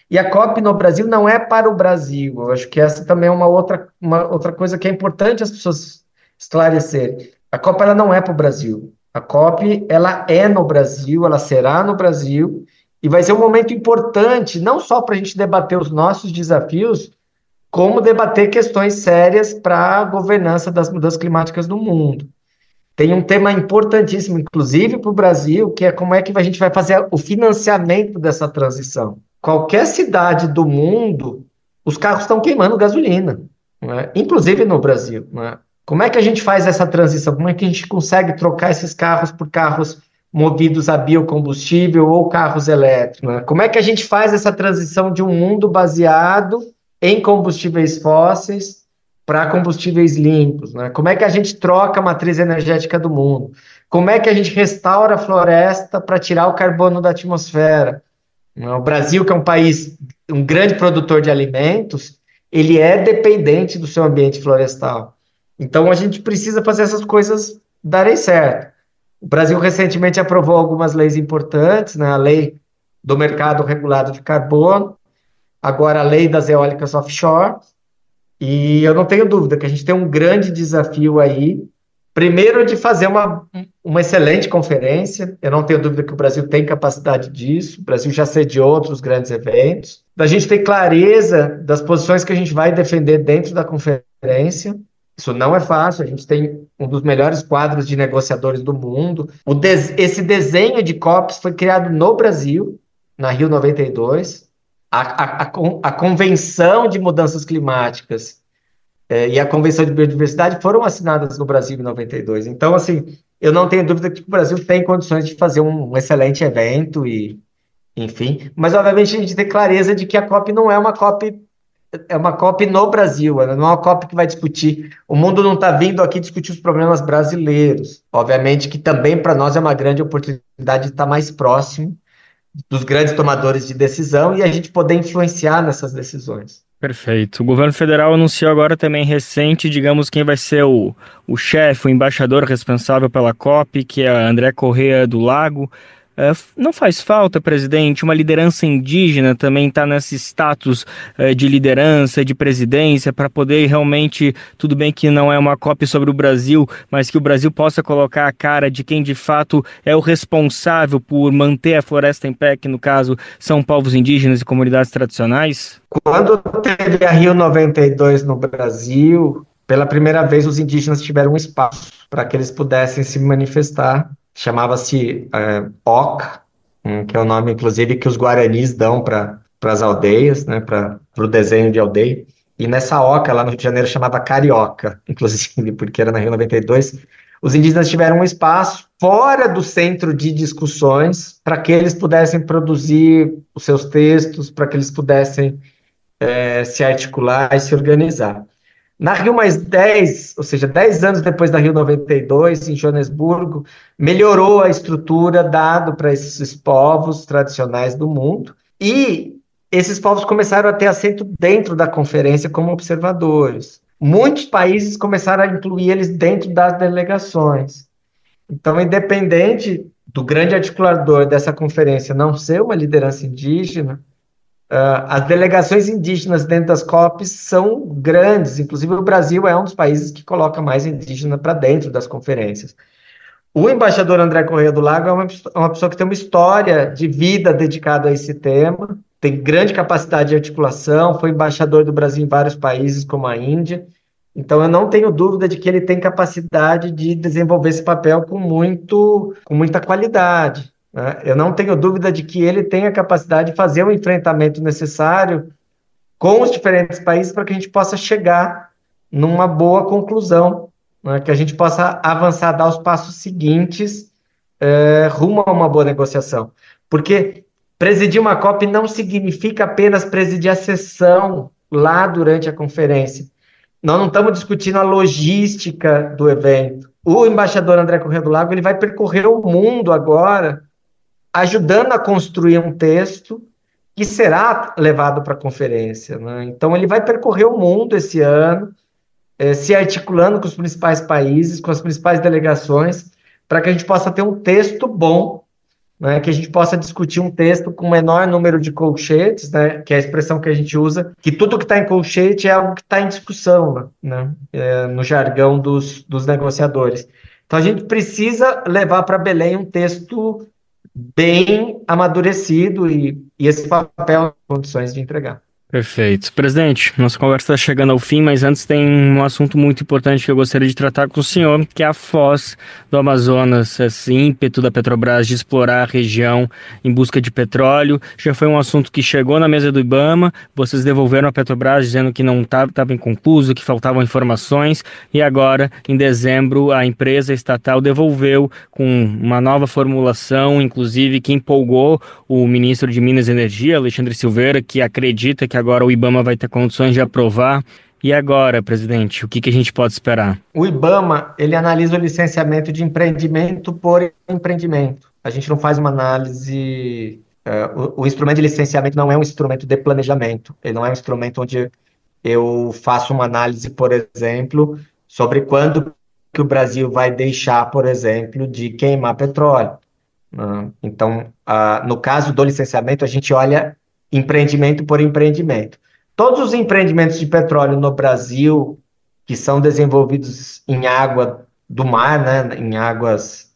E a COP no Brasil não é para o Brasil. Eu acho que essa também é uma outra coisa que é importante as pessoas esclarecerem. A COP ela não é para o Brasil. A COP ela é no Brasil, ela será no Brasil, e vai ser um momento importante, não só para a gente debater os nossos desafios, como debater questões sérias para a governança das mudanças climáticas no mundo. Tem um tema importantíssimo, inclusive para o Brasil, que é como é que a gente vai fazer o financiamento dessa transição. Qualquer cidade do mundo, os carros estão queimando gasolina, não é? Inclusive no Brasil. Não é? Como é que a gente faz essa transição? Como é que a gente consegue trocar esses carros por carros movidos a biocombustível ou carros elétricos? Não é? Como é que a gente faz essa transição de um mundo baseado em combustíveis fósseis para combustíveis limpos, né? Como é que a gente troca a matriz energética do mundo? Como é que a gente restaura a floresta para tirar o carbono da atmosfera? O Brasil, que é um país, um grande produtor de alimentos, ele é dependente do seu ambiente florestal. Então, a gente precisa fazer essas coisas darem certo. O Brasil recentemente aprovou algumas leis importantes, né? A lei do mercado regulado de carbono, agora a lei das eólicas offshore, e eu não tenho dúvida que a gente tem um grande desafio aí, primeiro de fazer uma excelente conferência, eu não tenho dúvida que o Brasil tem capacidade disso, o Brasil já sediou outros grandes eventos, da gente ter clareza das posições que a gente vai defender dentro da conferência. Isso não é fácil, a gente tem um dos melhores quadros de negociadores do mundo. Esse desenho de COPs foi criado no Brasil, na Rio 92, a Convenção de Mudanças Climáticas e a Convenção de Biodiversidade foram assinadas no Brasil em 92. Então, assim, eu não tenho dúvida que o Brasil tem condições de fazer um excelente evento, e, enfim. Mas, obviamente, a gente tem clareza de que a COP não é uma COP, é uma COP no Brasil, ela não é uma COP que vai discutir. O mundo não está vindo aqui discutir os problemas brasileiros. Obviamente que também para nós é uma grande oportunidade de estar mais próximo dos grandes tomadores de decisão e a gente poder influenciar nessas decisões. Perfeito. O governo federal anunciou agora também recente, digamos, quem vai ser o chefe, o embaixador responsável pela COP, que é André Corrêa do Lago. Não faz falta, presidente, uma liderança indígena também estar nesse status de liderança, de presidência, para poder realmente, tudo bem que não é uma COP sobre o Brasil, mas que o Brasil possa colocar a cara de quem de fato é o responsável por manter a floresta em pé, que no caso são povos indígenas e comunidades tradicionais? Quando teve a Rio 92 no Brasil, pela primeira vez os indígenas tiveram um espaço para que eles pudessem se manifestar. Chamava-se OCA, que é o nome, inclusive, que os guaranis dão para as aldeias, né, para o desenho de aldeia. E nessa OCA, lá no Rio de Janeiro, chamava Carioca, inclusive, porque era na Rio 92. Os indígenas tiveram um espaço fora do centro de discussões para que eles pudessem produzir os seus textos, para que eles pudessem se articular e se organizar. Na Rio mais 10, ou seja, 10 anos depois da Rio 92, em Joanesburgo, melhorou a estrutura dada para esses povos tradicionais do mundo, e esses povos começaram a ter assento dentro da conferência como observadores. Muitos países começaram a incluir eles dentro das delegações. Então, independente do grande articulador dessa conferência não ser uma liderança indígena, as delegações indígenas dentro das COPs são grandes, inclusive o Brasil é um dos países que coloca mais indígena para dentro das conferências. O embaixador André Corrêa do Lago é uma pessoa que tem uma história de vida dedicada a esse tema, tem grande capacidade de articulação, foi embaixador do Brasil em vários países, como a Índia, então eu não tenho dúvida de que ele tem capacidade de desenvolver esse papel com muita qualidade. Eu não tenho dúvida de que ele tem a capacidade de fazer o enfrentamento necessário com os diferentes países para que a gente possa chegar numa boa conclusão, né? Que a gente possa avançar, dar os passos seguintes rumo a uma boa negociação. Porque presidir uma COP não significa apenas presidir a sessão lá durante a conferência. Nós não estamos discutindo a logística do evento. O embaixador André Corrêa do Lago ele vai percorrer o mundo agora, ajudando a construir um texto que será levado para a conferência, né? Então, ele vai percorrer o mundo esse ano, se articulando com os principais países, com as principais delegações, para que a gente possa ter um texto bom, né, que a gente possa discutir um texto com o menor número de colchetes, né, que é a expressão que a gente usa, que tudo que está em colchete é algo que está em discussão, né, no jargão dos negociadores. Então a gente precisa levar para Belém um texto bem amadurecido e esse papel em condições de entregar. Perfeito. Presidente, nossa conversa está chegando ao fim, mas antes tem um assunto muito importante que eu gostaria de tratar com o senhor, que é a foz do Amazonas, esse ímpeto da Petrobras de explorar a região em busca de petróleo. Já foi um assunto que chegou na mesa do IBAMA, vocês devolveram a Petrobras dizendo que não estava inconcluso, que faltavam informações, e agora, em dezembro, a empresa estatal devolveu com uma nova formulação, inclusive que empolgou o ministro de Minas e Energia, Alexandre Silveira, que acredita que agora o IBAMA vai ter condições de aprovar. E agora, presidente, o que a gente pode esperar? O IBAMA, ele analisa o licenciamento de empreendimento por empreendimento. A gente não faz uma análise... O instrumento de licenciamento não é um instrumento de planejamento. Ele não é um instrumento onde eu faço uma análise, por exemplo, sobre quando que o Brasil vai deixar, por exemplo, de queimar petróleo. Então, no caso do licenciamento, a gente olha empreendimento por empreendimento. Todos os empreendimentos de petróleo no Brasil que são desenvolvidos em água do mar, né, em águas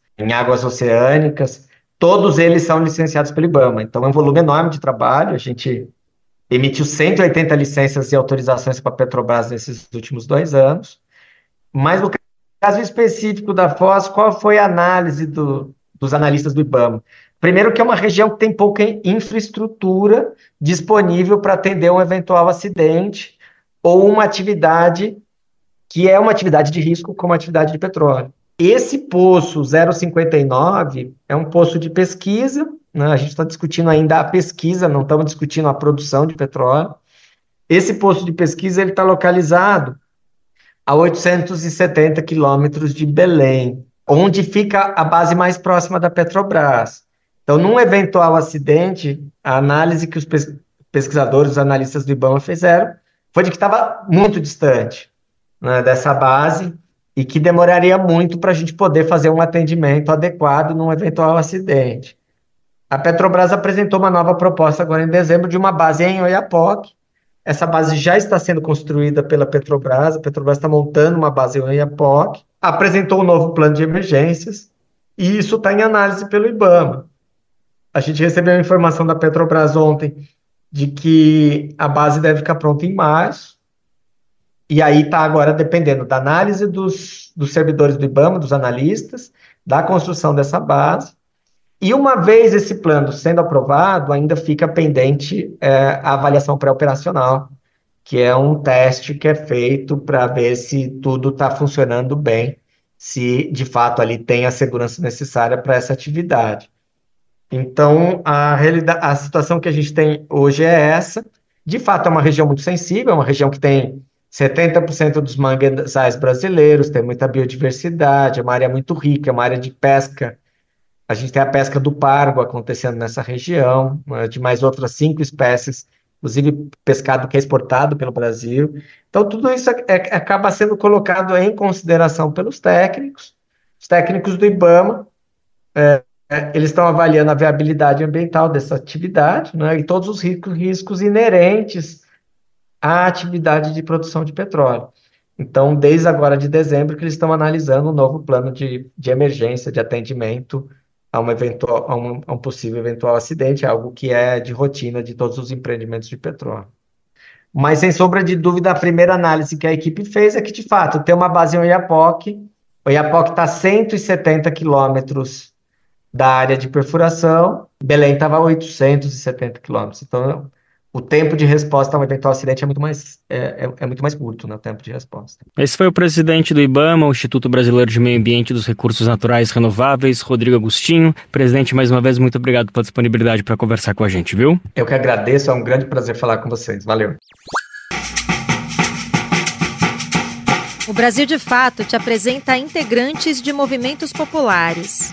oceânicas, todos eles são licenciados pelo IBAMA. Então, é um volume enorme de trabalho. A gente emitiu 180 licenças e autorizações para a Petrobras nesses últimos 2 anos. Mas, no caso específico da Foz, qual foi a análise dos analistas do IBAMA? Primeiro que é uma região que tem pouca infraestrutura disponível para atender um eventual acidente ou uma atividade que é uma atividade de risco como a atividade de petróleo. Esse poço 059 é um poço de pesquisa, né? A gente está discutindo ainda a pesquisa, não estamos discutindo a produção de petróleo. Esse poço de pesquisa está localizado a 870 quilômetros de Belém, onde fica a base mais próxima da Petrobras. Então, num eventual acidente, a análise que os pesquisadores, os analistas do IBAMA fizeram, foi de que estava muito distante, né, dessa base e que demoraria muito para a gente poder fazer um atendimento adequado num eventual acidente. A Petrobras apresentou uma nova proposta agora em dezembro de uma base em Oiapoque. Essa base já está sendo construída pela Petrobras, a Petrobras está montando uma base em Oiapoque, apresentou um novo plano de emergências e isso está em análise pelo IBAMA. A gente recebeu a informação da Petrobras ontem de que a base deve ficar pronta em março, e aí está agora dependendo da análise dos servidores do IBAMA, dos analistas, da construção dessa base, e uma vez esse plano sendo aprovado, ainda fica pendente a avaliação pré-operacional, que é um teste que é feito para ver se tudo está funcionando bem, se de fato ali tem a segurança necessária para essa atividade. Então, a situação que a gente tem hoje é essa. De fato, é uma região muito sensível, é uma região que tem 70% dos manguezais brasileiros, tem muita biodiversidade, é uma área muito rica, é uma área de pesca. A gente tem a pesca do pargo acontecendo nessa região, de mais outras 5 espécies, inclusive pescado que é exportado pelo Brasil. Então, tudo isso acaba sendo colocado em consideração pelos técnicos. Os técnicos do IBAMA, eles estão avaliando a viabilidade ambiental dessa atividade, né, e todos os riscos inerentes à atividade de produção de petróleo. Então, desde agora de dezembro, que eles estão analisando um novo plano de emergência, de atendimento a um possível eventual acidente, algo que é de rotina de todos os empreendimentos de petróleo. Mas, sem sombra de dúvida, a primeira análise que a equipe fez é que, de fato, tem uma base em Oiapoque. Oiapoque está a 170 quilômetros da área de perfuração, Belém estava a 870 quilômetros. Então, o tempo de resposta a um eventual acidente é muito mais curto, né, o tempo de resposta. Esse foi o presidente do IBAMA, o Instituto Brasileiro de Meio Ambiente e dos Recursos Naturais Renováveis, Rodrigo Agostinho. Presidente, mais uma vez, muito obrigado pela disponibilidade para conversar com a gente, viu? Eu que agradeço, é um grande prazer falar com vocês. Valeu. O Brasil de Fato te apresenta integrantes de movimentos populares.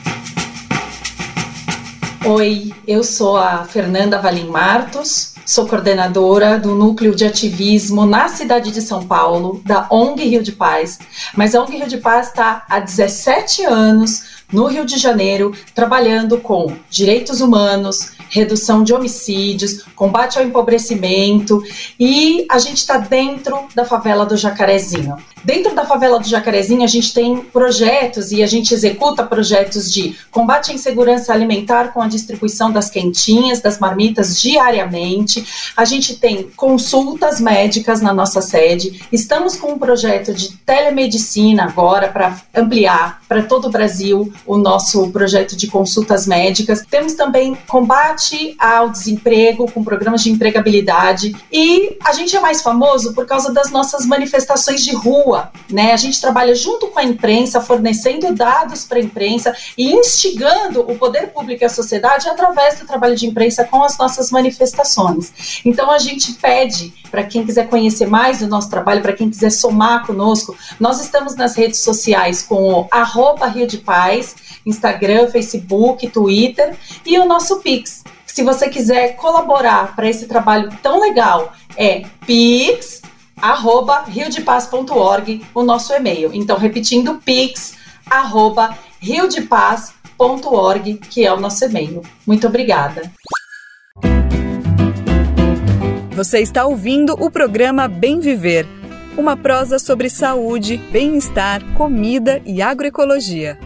Oi, eu sou a Fernanda Valim Martos, sou coordenadora do Núcleo de Ativismo na cidade de São Paulo, da ONG Rio de Paz. Mas a ONG Rio de Paz está há 17 anos no Rio de Janeiro, trabalhando com direitos humanos, redução de homicídios, combate ao empobrecimento, e a gente está dentro da favela do Jacarezinho. Dentro da favela do Jacarezinho, a gente tem projetos e a gente executa projetos de combate à insegurança alimentar com a distribuição das quentinhas, das marmitas diariamente. A gente tem consultas médicas na nossa sede. Estamos com um projeto de telemedicina agora para ampliar para todo o Brasil o nosso projeto de consultas médicas. Temos também combate ao desemprego com programas de empregabilidade, e a gente é mais famoso por causa das nossas manifestações de rua, né? A gente trabalha junto com a imprensa, fornecendo dados para a imprensa e instigando o poder público e a sociedade através do trabalho de imprensa com as nossas manifestações. Então a gente pede para quem quiser conhecer mais do nosso trabalho, para quem quiser somar conosco, nós estamos nas redes sociais com o @Rio de Paz, Instagram, Facebook, Twitter, e o nosso Pix. Se você quiser colaborar para esse trabalho tão legal, é pix@riodepaz.org, o nosso e-mail. Então, repetindo, pix@riodepaz.org, que é o nosso e-mail. Muito obrigada. Você está ouvindo o programa Bem Viver, uma prosa sobre saúde, bem-estar, comida e agroecologia.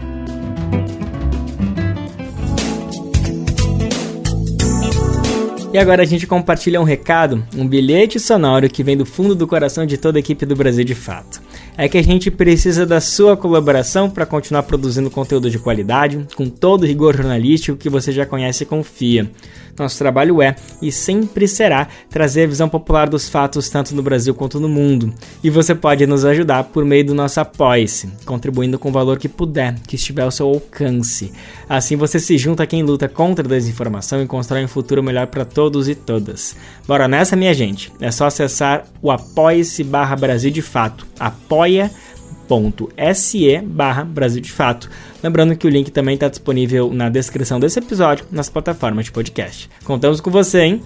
E agora a gente compartilha um recado, um bilhete sonoro que vem do fundo do coração de toda a equipe do Brasil de Fato. É que a gente precisa da sua colaboração para continuar produzindo conteúdo de qualidade, com todo o rigor jornalístico que você já conhece e confia. Nosso trabalho é, e sempre será, trazer a visão popular dos fatos tanto no Brasil quanto no mundo. E você pode nos ajudar por meio do nosso Apoie-se, contribuindo com o valor que puder, que estiver ao seu alcance. Assim você se junta a quem luta contra a desinformação e constrói um futuro melhor para todos e todas. Bora nessa, minha gente? É só acessar o apoia-se/Brasil de Fato, apoia.se/Brasil de Fato. Lembrando que o link também está disponível na descrição desse episódio, nas plataformas de podcast. Contamos com você, hein?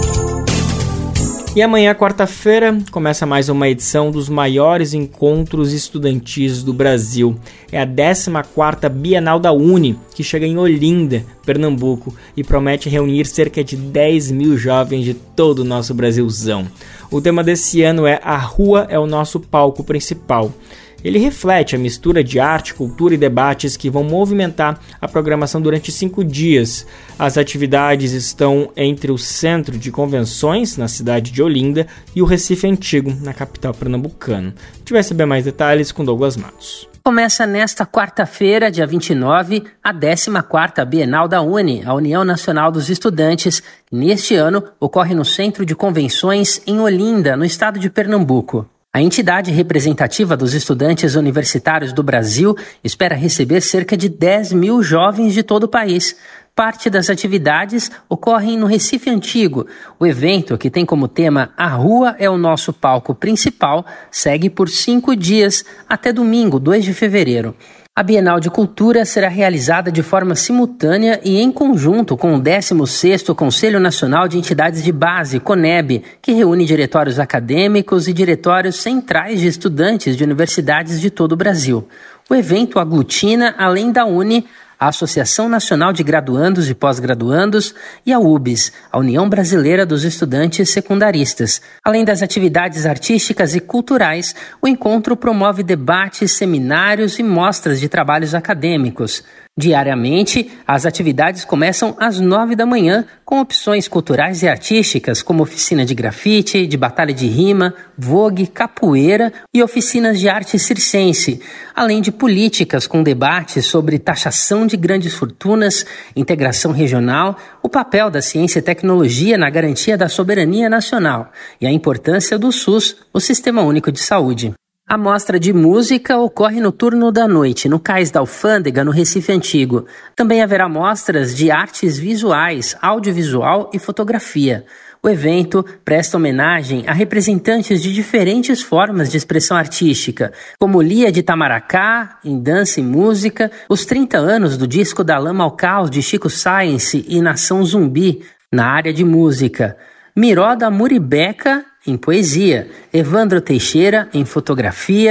E amanhã, quarta-feira, começa mais uma edição dos maiores encontros estudantis do Brasil. É a 14ª Bienal da Uni, que chega em Olinda, Pernambuco, e promete reunir cerca de 10 mil jovens de todo o nosso Brasilzão. O tema desse ano é "A Rua é o Nosso Palco Principal". Ele reflete a mistura de arte, cultura e debates que vão movimentar a programação durante 5 dias. As atividades estão entre o Centro de Convenções, na cidade de Olinda, e o Recife Antigo, na capital pernambucana. A gente vai saber mais detalhes com Douglas Matos. Começa nesta quarta-feira, dia 29, a 14ª Bienal da Uni, a União Nacional dos Estudantes. Neste ano, ocorre no Centro de Convenções, em Olinda, no estado de Pernambuco. A entidade representativa dos estudantes universitários do Brasil espera receber cerca de 10 mil jovens de todo o país. Parte das atividades ocorrem no Recife Antigo. O evento, que tem como tema "A Rua é o Nosso Palco Principal", segue por 5 dias, até domingo, 2 de fevereiro. A Bienal de Cultura será realizada de forma simultânea e em conjunto com o 16º Conselho Nacional de Entidades de Base, CONEB, que reúne diretórios acadêmicos e diretórios centrais de estudantes de universidades de todo o Brasil. O evento aglutina, além da Uni, a Associação Nacional de Graduandos e Pós-Graduandos e a UBS, a União Brasileira dos Estudantes Secundaristas. Além das atividades artísticas e culturais, o encontro promove debates, seminários e mostras de trabalhos acadêmicos. Diariamente, as atividades começam às 9 da manhã, com opções culturais e artísticas, como oficina de grafite, de batalha de rima, vogue, capoeira e oficinas de arte circense, além de políticas com debates sobre taxação de grandes fortunas, integração regional, o papel da ciência e tecnologia na garantia da soberania nacional e a importância do SUS, o Sistema Único de Saúde. A mostra de música ocorre no turno da noite, no Cais da Alfândega, no Recife Antigo. Também haverá mostras de artes visuais, audiovisual e fotografia. O evento presta homenagem a representantes de diferentes formas de expressão artística, como Lia de Itamaracá, em dança e música, os 30 anos do disco Da Lama ao Caos, de Chico Science e Nação Zumbi, na área de música, Miró da Muribeca, em poesia, Evandro Teixeira, em fotografia,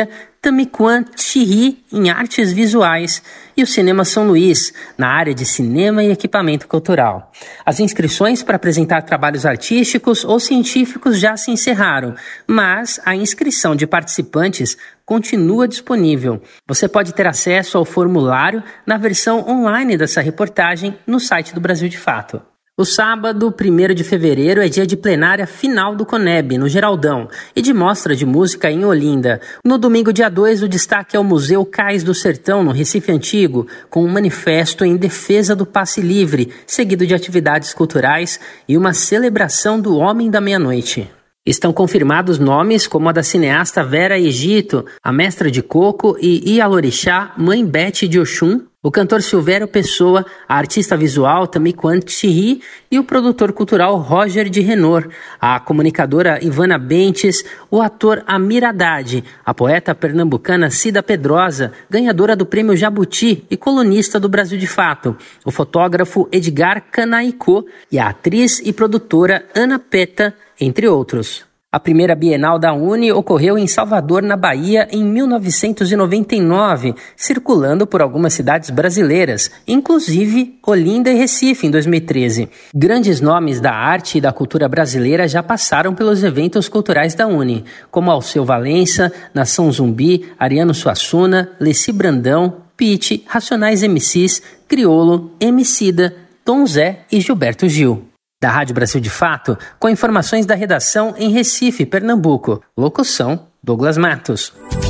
Tamiquan Thierry em artes visuais e o Cinema São Luís, na área de cinema e equipamento cultural. As inscrições para apresentar trabalhos artísticos ou científicos já se encerraram, mas a inscrição de participantes continua disponível. Você pode ter acesso ao formulário na versão online dessa reportagem no site do Brasil de Fato. O sábado, 1º de fevereiro, é dia de plenária final do Coneb, no Geraldão, e de mostra de música em Olinda. No domingo, dia 2, o destaque é o Museu Cais do Sertão, no Recife Antigo, com um manifesto em defesa do passe livre, seguido de atividades culturais e uma celebração do Homem da Meia-Noite. Estão confirmados nomes como a da cineasta Vera Egito, a mestra de coco e Ialorixá, mãe Bete de Oxum, o cantor Silvério Pessoa, a artista visual Tamiquan Thierry e o produtor cultural Roger de Renor, a comunicadora Ivana Bentes, o ator Amir Haddad, a poeta pernambucana Cida Pedrosa, ganhadora do Prêmio Jabuti e colunista do Brasil de Fato, o fotógrafo Edgar Canaicô e a atriz e produtora Ana Peta, entre outros. A primeira Bienal da Uni ocorreu em Salvador, na Bahia, em 1999, circulando por algumas cidades brasileiras, inclusive Olinda e Recife, em 2013. Grandes nomes da arte e da cultura brasileira já passaram pelos eventos culturais da Uni, como Alceu Valença, Nação Zumbi, Ariano Suassuna, Leci Brandão, Pitty, Racionais MCs, Criolo, Emicida, Tom Zé e Gilberto Gil. Da Rádio Brasil de Fato, com informações da redação em Recife, Pernambuco. Locução, Douglas Matos.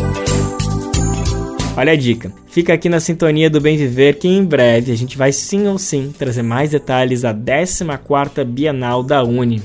Olha a dica, fica aqui na sintonia do Bem Viver que em breve a gente vai sim ou sim trazer mais detalhes da 14ª Bienal da Uni.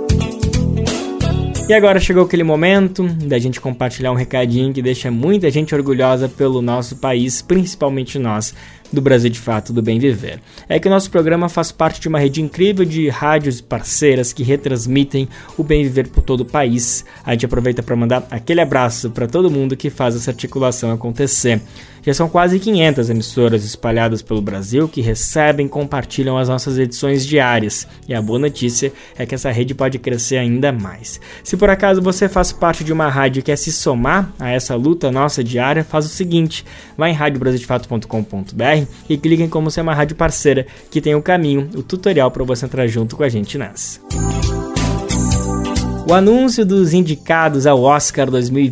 E agora chegou aquele momento da gente compartilhar um recadinho que deixa muita gente orgulhosa pelo nosso país, principalmente nós, do Brasil de Fato, do Bem Viver. É que o nosso programa faz parte de uma rede incrível de rádios parceiras que retransmitem o Bem Viver por todo o país. A gente aproveita para mandar aquele abraço para todo mundo que faz essa articulação acontecer. Já são quase 500 emissoras espalhadas pelo Brasil que recebem e compartilham as nossas edições diárias. E a boa notícia é que essa rede pode crescer ainda mais. Se por acaso você faz parte de uma rádio e quer se somar a essa luta nossa diária, faz o seguinte, vai em radiobrasildefato.com.br e clique em como ser uma rádio parceira, que tem o caminho, o tutorial para você entrar junto com a gente nessa. O anúncio dos indicados ao Oscar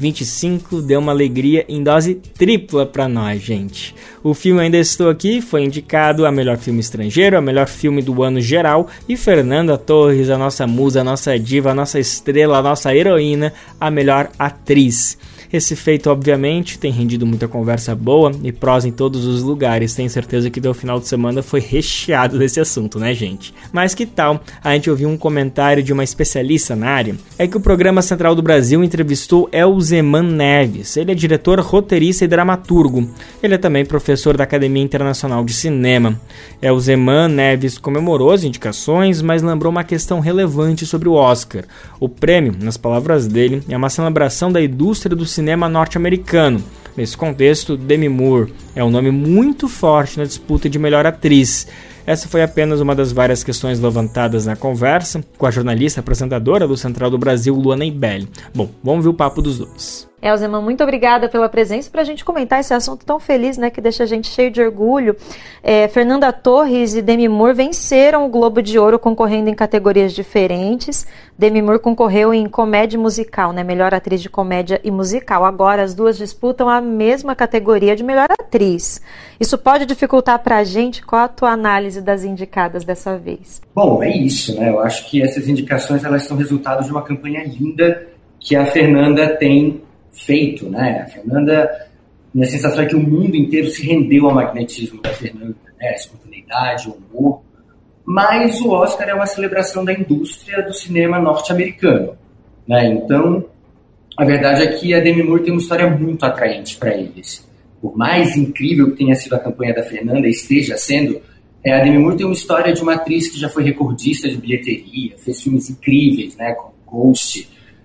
2025 deu uma alegria em dose tripla para nós, gente. O filme Ainda Estou Aqui foi indicado a melhor filme estrangeiro, a melhor filme do ano geral, e Fernanda Torres, a nossa musa, a nossa diva, a nossa estrela, a nossa heroína, a melhor atriz. Esse feito, obviamente, tem rendido muita conversa boa e prosa em todos os lugares. Tenho certeza que o final de semana foi recheado desse assunto, né, gente? Mas que tal a gente ouvir um comentário de uma especialista na área? É que o Programa Central do Brasil entrevistou Elzeman Neves. Ele é diretor, roteirista e dramaturgo. Ele é também professor da Academia Internacional de Cinema. Elzeman Neves comemorou as indicações, mas lembrou uma questão relevante sobre o Oscar. O prêmio, nas palavras dele, é uma celebração da indústria do cinema norte-americano. Nesse contexto, Demi Moore é um nome muito forte na disputa de melhor atriz. Essa foi apenas uma das várias questões levantadas na conversa com a jornalista apresentadora do Central do Brasil, Luana Ibelli. Bom, vamos ver o papo dos dois. Elzeman, muito obrigada pela presença para a gente comentar esse assunto tão feliz, né, que deixa a gente cheio de orgulho. Fernanda Torres e Demi Moore venceram o Globo de Ouro concorrendo em categorias diferentes. Demi Moore concorreu em comédia musical, né, melhor atriz de comédia e musical. Agora as duas disputam a mesma categoria de melhor atriz. Isso pode dificultar para a gente? Qual a tua análise das indicadas dessa vez? Bom, é isso, né? Eu acho que essas indicações elas são resultado de uma campanha linda que a Fernanda tem feito, né? A Fernanda, minha sensação é que o mundo inteiro se rendeu ao magnetismo da Fernanda, né? A espontaneidade, o humor. Mas o Oscar é uma celebração da indústria do cinema norte-americano, né? Então, a verdade é que a Demi Moore tem uma história muito atraente para eles. Por mais incrível que tenha sido a campanha da Fernanda, esteja sendo, a Demi Moore tem uma história de uma atriz que já foi recordista de bilheteria, fez filmes incríveis, né? Como Ghost,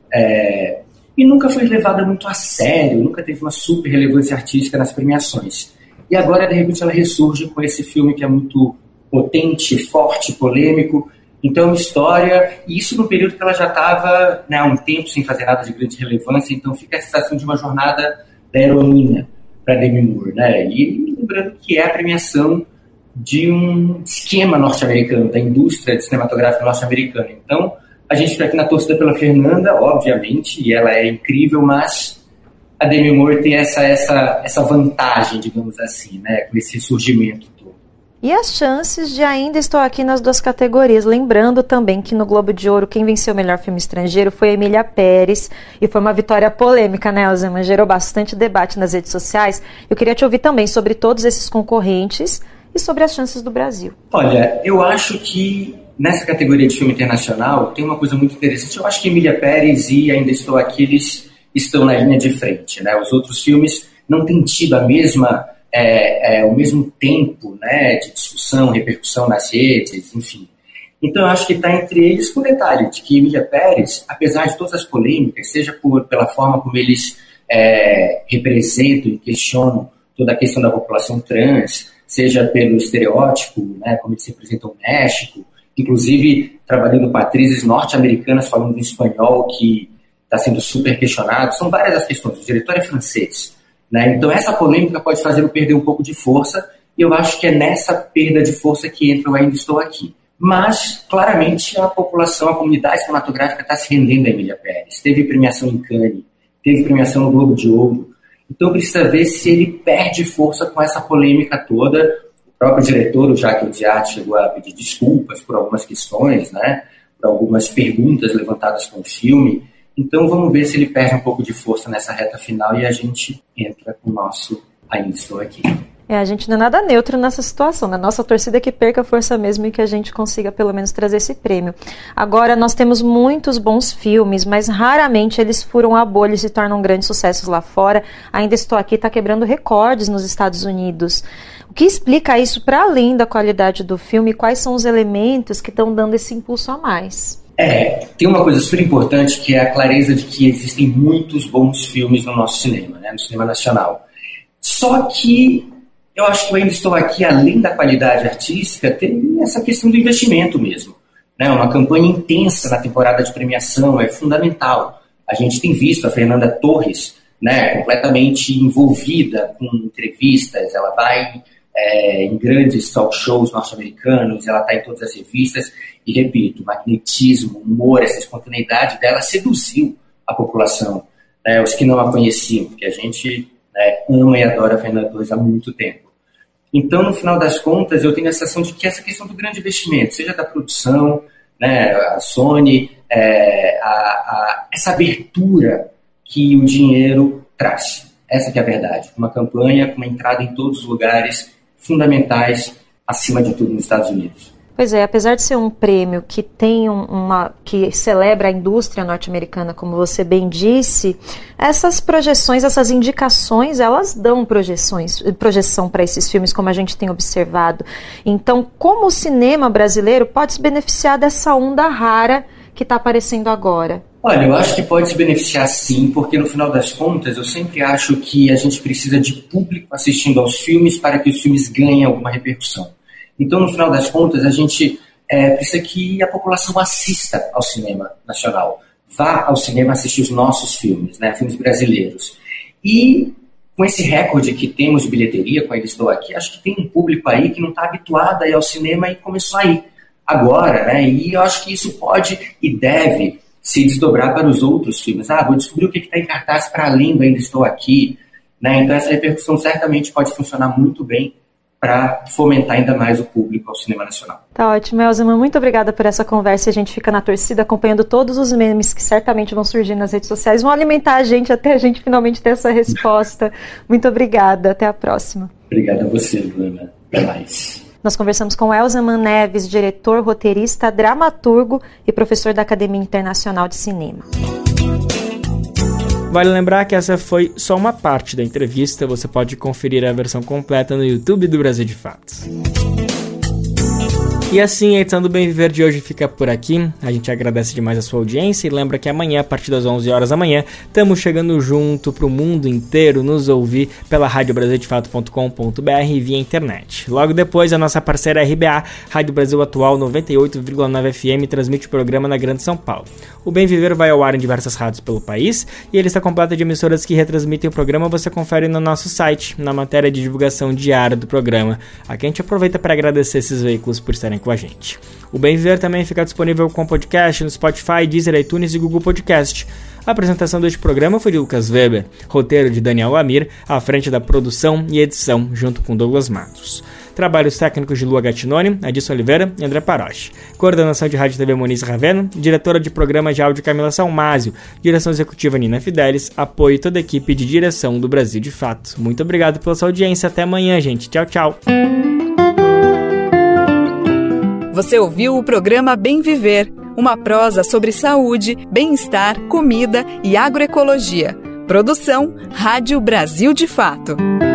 e nunca foi levada muito a sério, nunca teve uma super relevância artística nas premiações. E agora, de repente, ela ressurge com esse filme que é muito potente, forte, polêmico. Então, história, e isso no período que ela já estava, né, há um tempo sem fazer nada de grande relevância, então fica a sensação de uma jornada da heroína para Demi Moore, né? E lembrando que é a premiação de um esquema norte-americano, da indústria cinematográfica norte-americana. Então, a gente fica aqui na torcida pela Fernanda, obviamente, e ela é incrível, mas a Demi Moore tem essa vantagem, digamos assim, né, com esse surgimento todo. E as chances de ainda estou aqui nas duas categorias, lembrando também que no Globo de Ouro quem venceu o melhor filme estrangeiro foi a Emília Pérez, e foi uma vitória polêmica, né, Elzema? Gerou bastante debate nas redes sociais. Eu queria te ouvir também sobre todos esses concorrentes e sobre as chances do Brasil. Olha, eu acho que nessa categoria de filme internacional tem uma coisa muito interessante. Eu acho que Emília Pérez e Ainda Estou Aqui, eles estão na linha de frente, né? Os outros filmes não têm tido a mesma, o mesmo tempo, né, de discussão, repercussão nas redes, enfim. Então eu acho que está entre eles com o detalhe de que Emília Pérez, apesar de todas as polêmicas, seja pela forma como eles representam e questionam toda a questão da população trans, seja pelo estereótipo, né, como eles representam o México, inclusive trabalhando com atrizes norte-americanas falando em espanhol, que está sendo super questionado. São várias as questões. O diretor é francês, né? Então essa polêmica pode fazer perder um pouco de força, e eu acho que é nessa perda de força que entra o Ainda Estou Aqui. Mas, claramente, a população, a comunidade cinematográfica está se rendendo a Emília Pérez. Teve premiação em Cannes, teve premiação no Globo de Ouro. Então precisa ver se ele perde força com essa polêmica toda. O próprio diretor, o Jacques Audiard, chegou a pedir desculpas por algumas questões, né? Por algumas perguntas levantadas com o filme. Então vamos ver se ele perde um pouco de força nessa reta final e a gente entra com o nosso Ainda Estou Aqui. A gente não é nada neutro nessa situação, né? Nossa torcida é que perca força mesmo e que a gente consiga pelo menos trazer esse prêmio. Agora, nós temos muitos bons filmes, mas raramente eles furam a bolha e se tornam grandes sucessos lá fora. Ainda Estou Aqui está quebrando recordes nos Estados Unidos. O que explica isso para além da qualidade do filme? Quais são os elementos que estão dando esse impulso a mais? Tem uma coisa super importante, que é a clareza de que existem muitos bons filmes no nosso cinema, né? No cinema nacional. Só que eu acho que eu Ainda Estou Aqui, além da qualidade artística, tem essa questão do investimento mesmo, né? Uma campanha intensa na temporada de premiação é fundamental. A gente tem visto a Fernanda Torres, né, completamente envolvida com entrevistas, ela vai em grandes talk shows norte-americanos, ela está em todas as revistas, e repito, o magnetismo, o humor, essa espontaneidade dela seduziu a população, né, os que não a conheciam, porque a gente ama e adora a Fernanda Torres há muito tempo. Então, no final das contas, eu tenho a sensação de que essa questão do grande investimento, seja da produção, né, a Sony, essa abertura que o dinheiro traz. Essa que é a verdade. Uma campanha com uma entrada em todos os lugares fundamentais, acima de tudo, nos Estados Unidos. Pois é, apesar de ser um prêmio que tem que celebra a indústria norte-americana, como você bem disse, essas projeções, essas indicações, elas dão projeção para esses filmes, como a gente tem observado. Então, como o cinema brasileiro pode se beneficiar dessa onda rara que está aparecendo agora? Olha, eu acho que pode se beneficiar sim, porque no final das contas eu sempre acho que a gente precisa de público assistindo aos filmes para que os filmes ganhem alguma repercussão. Então, no final das contas, a gente precisa que a população assista ao cinema nacional. Vá ao cinema assistir os nossos filmes, né, filmes brasileiros. E com esse recorde que temos de bilheteria, com Ainda Estou Aqui, acho que tem um público aí que não está habituado a ir ao cinema e começou a ir agora, né? E eu acho que isso pode e deve se desdobrar para os outros filmes. Vou descobrir o que está em cartaz para além do Ainda Estou Aqui, né? Então essa repercussão certamente pode funcionar muito bem para fomentar ainda mais o público ao cinema nacional. Tá ótimo, Elzema. Muito obrigada por essa conversa. A gente fica na torcida acompanhando todos os memes que certamente vão surgir nas redes sociais, vão alimentar a gente até a gente finalmente ter essa resposta. Muito obrigada. Até a próxima. Obrigado a você, Luana. Até mais. Nós conversamos com Elzema Neves, diretor, roteirista, dramaturgo e professor da Academia Internacional de Cinema. Vale lembrar que essa foi só uma parte da entrevista, você pode conferir a versão completa no YouTube do Brasil de Fato. E assim, a edição do Bem Viver de hoje fica por aqui. A gente agradece demais a sua audiência e lembra que amanhã, a partir das 11 horas da manhã, estamos chegando junto para o mundo inteiro nos ouvir pela radiobrasildefato.com.br e via internet. Logo depois, a nossa parceira RBA, Rádio Brasil Atual 98,9 FM, transmite o programa na Grande São Paulo. O Bem Viver vai ao ar em diversas rádios pelo país e a lista completa de emissoras que retransmitem o programa você confere no nosso site, na matéria de divulgação diária do programa. Aqui a gente aproveita para agradecer esses veículos por estarem com a gente. O Bem Viver também fica disponível com podcast no Spotify, Deezer, iTunes e Google Podcast. A apresentação deste programa foi de Lucas Weber, roteiro de Daniel Lamir, à frente da produção e edição, junto com Douglas Matos. Trabalhos técnicos de Lua Gattinoni, Adilson Oliveira e André Paroche. Coordenação de Rádio e TV Moniz Raveno, diretora de programa de áudio Camila Salmásio, direção executiva Nina Fidelis, apoio toda a equipe de direção do Brasil de Fato. Muito obrigado pela sua audiência, até amanhã, gente. Tchau, tchau. Você ouviu o programa Bem Viver, uma prosa sobre saúde, bem-estar, comida e agroecologia. Produção Rádio Brasil de Fato.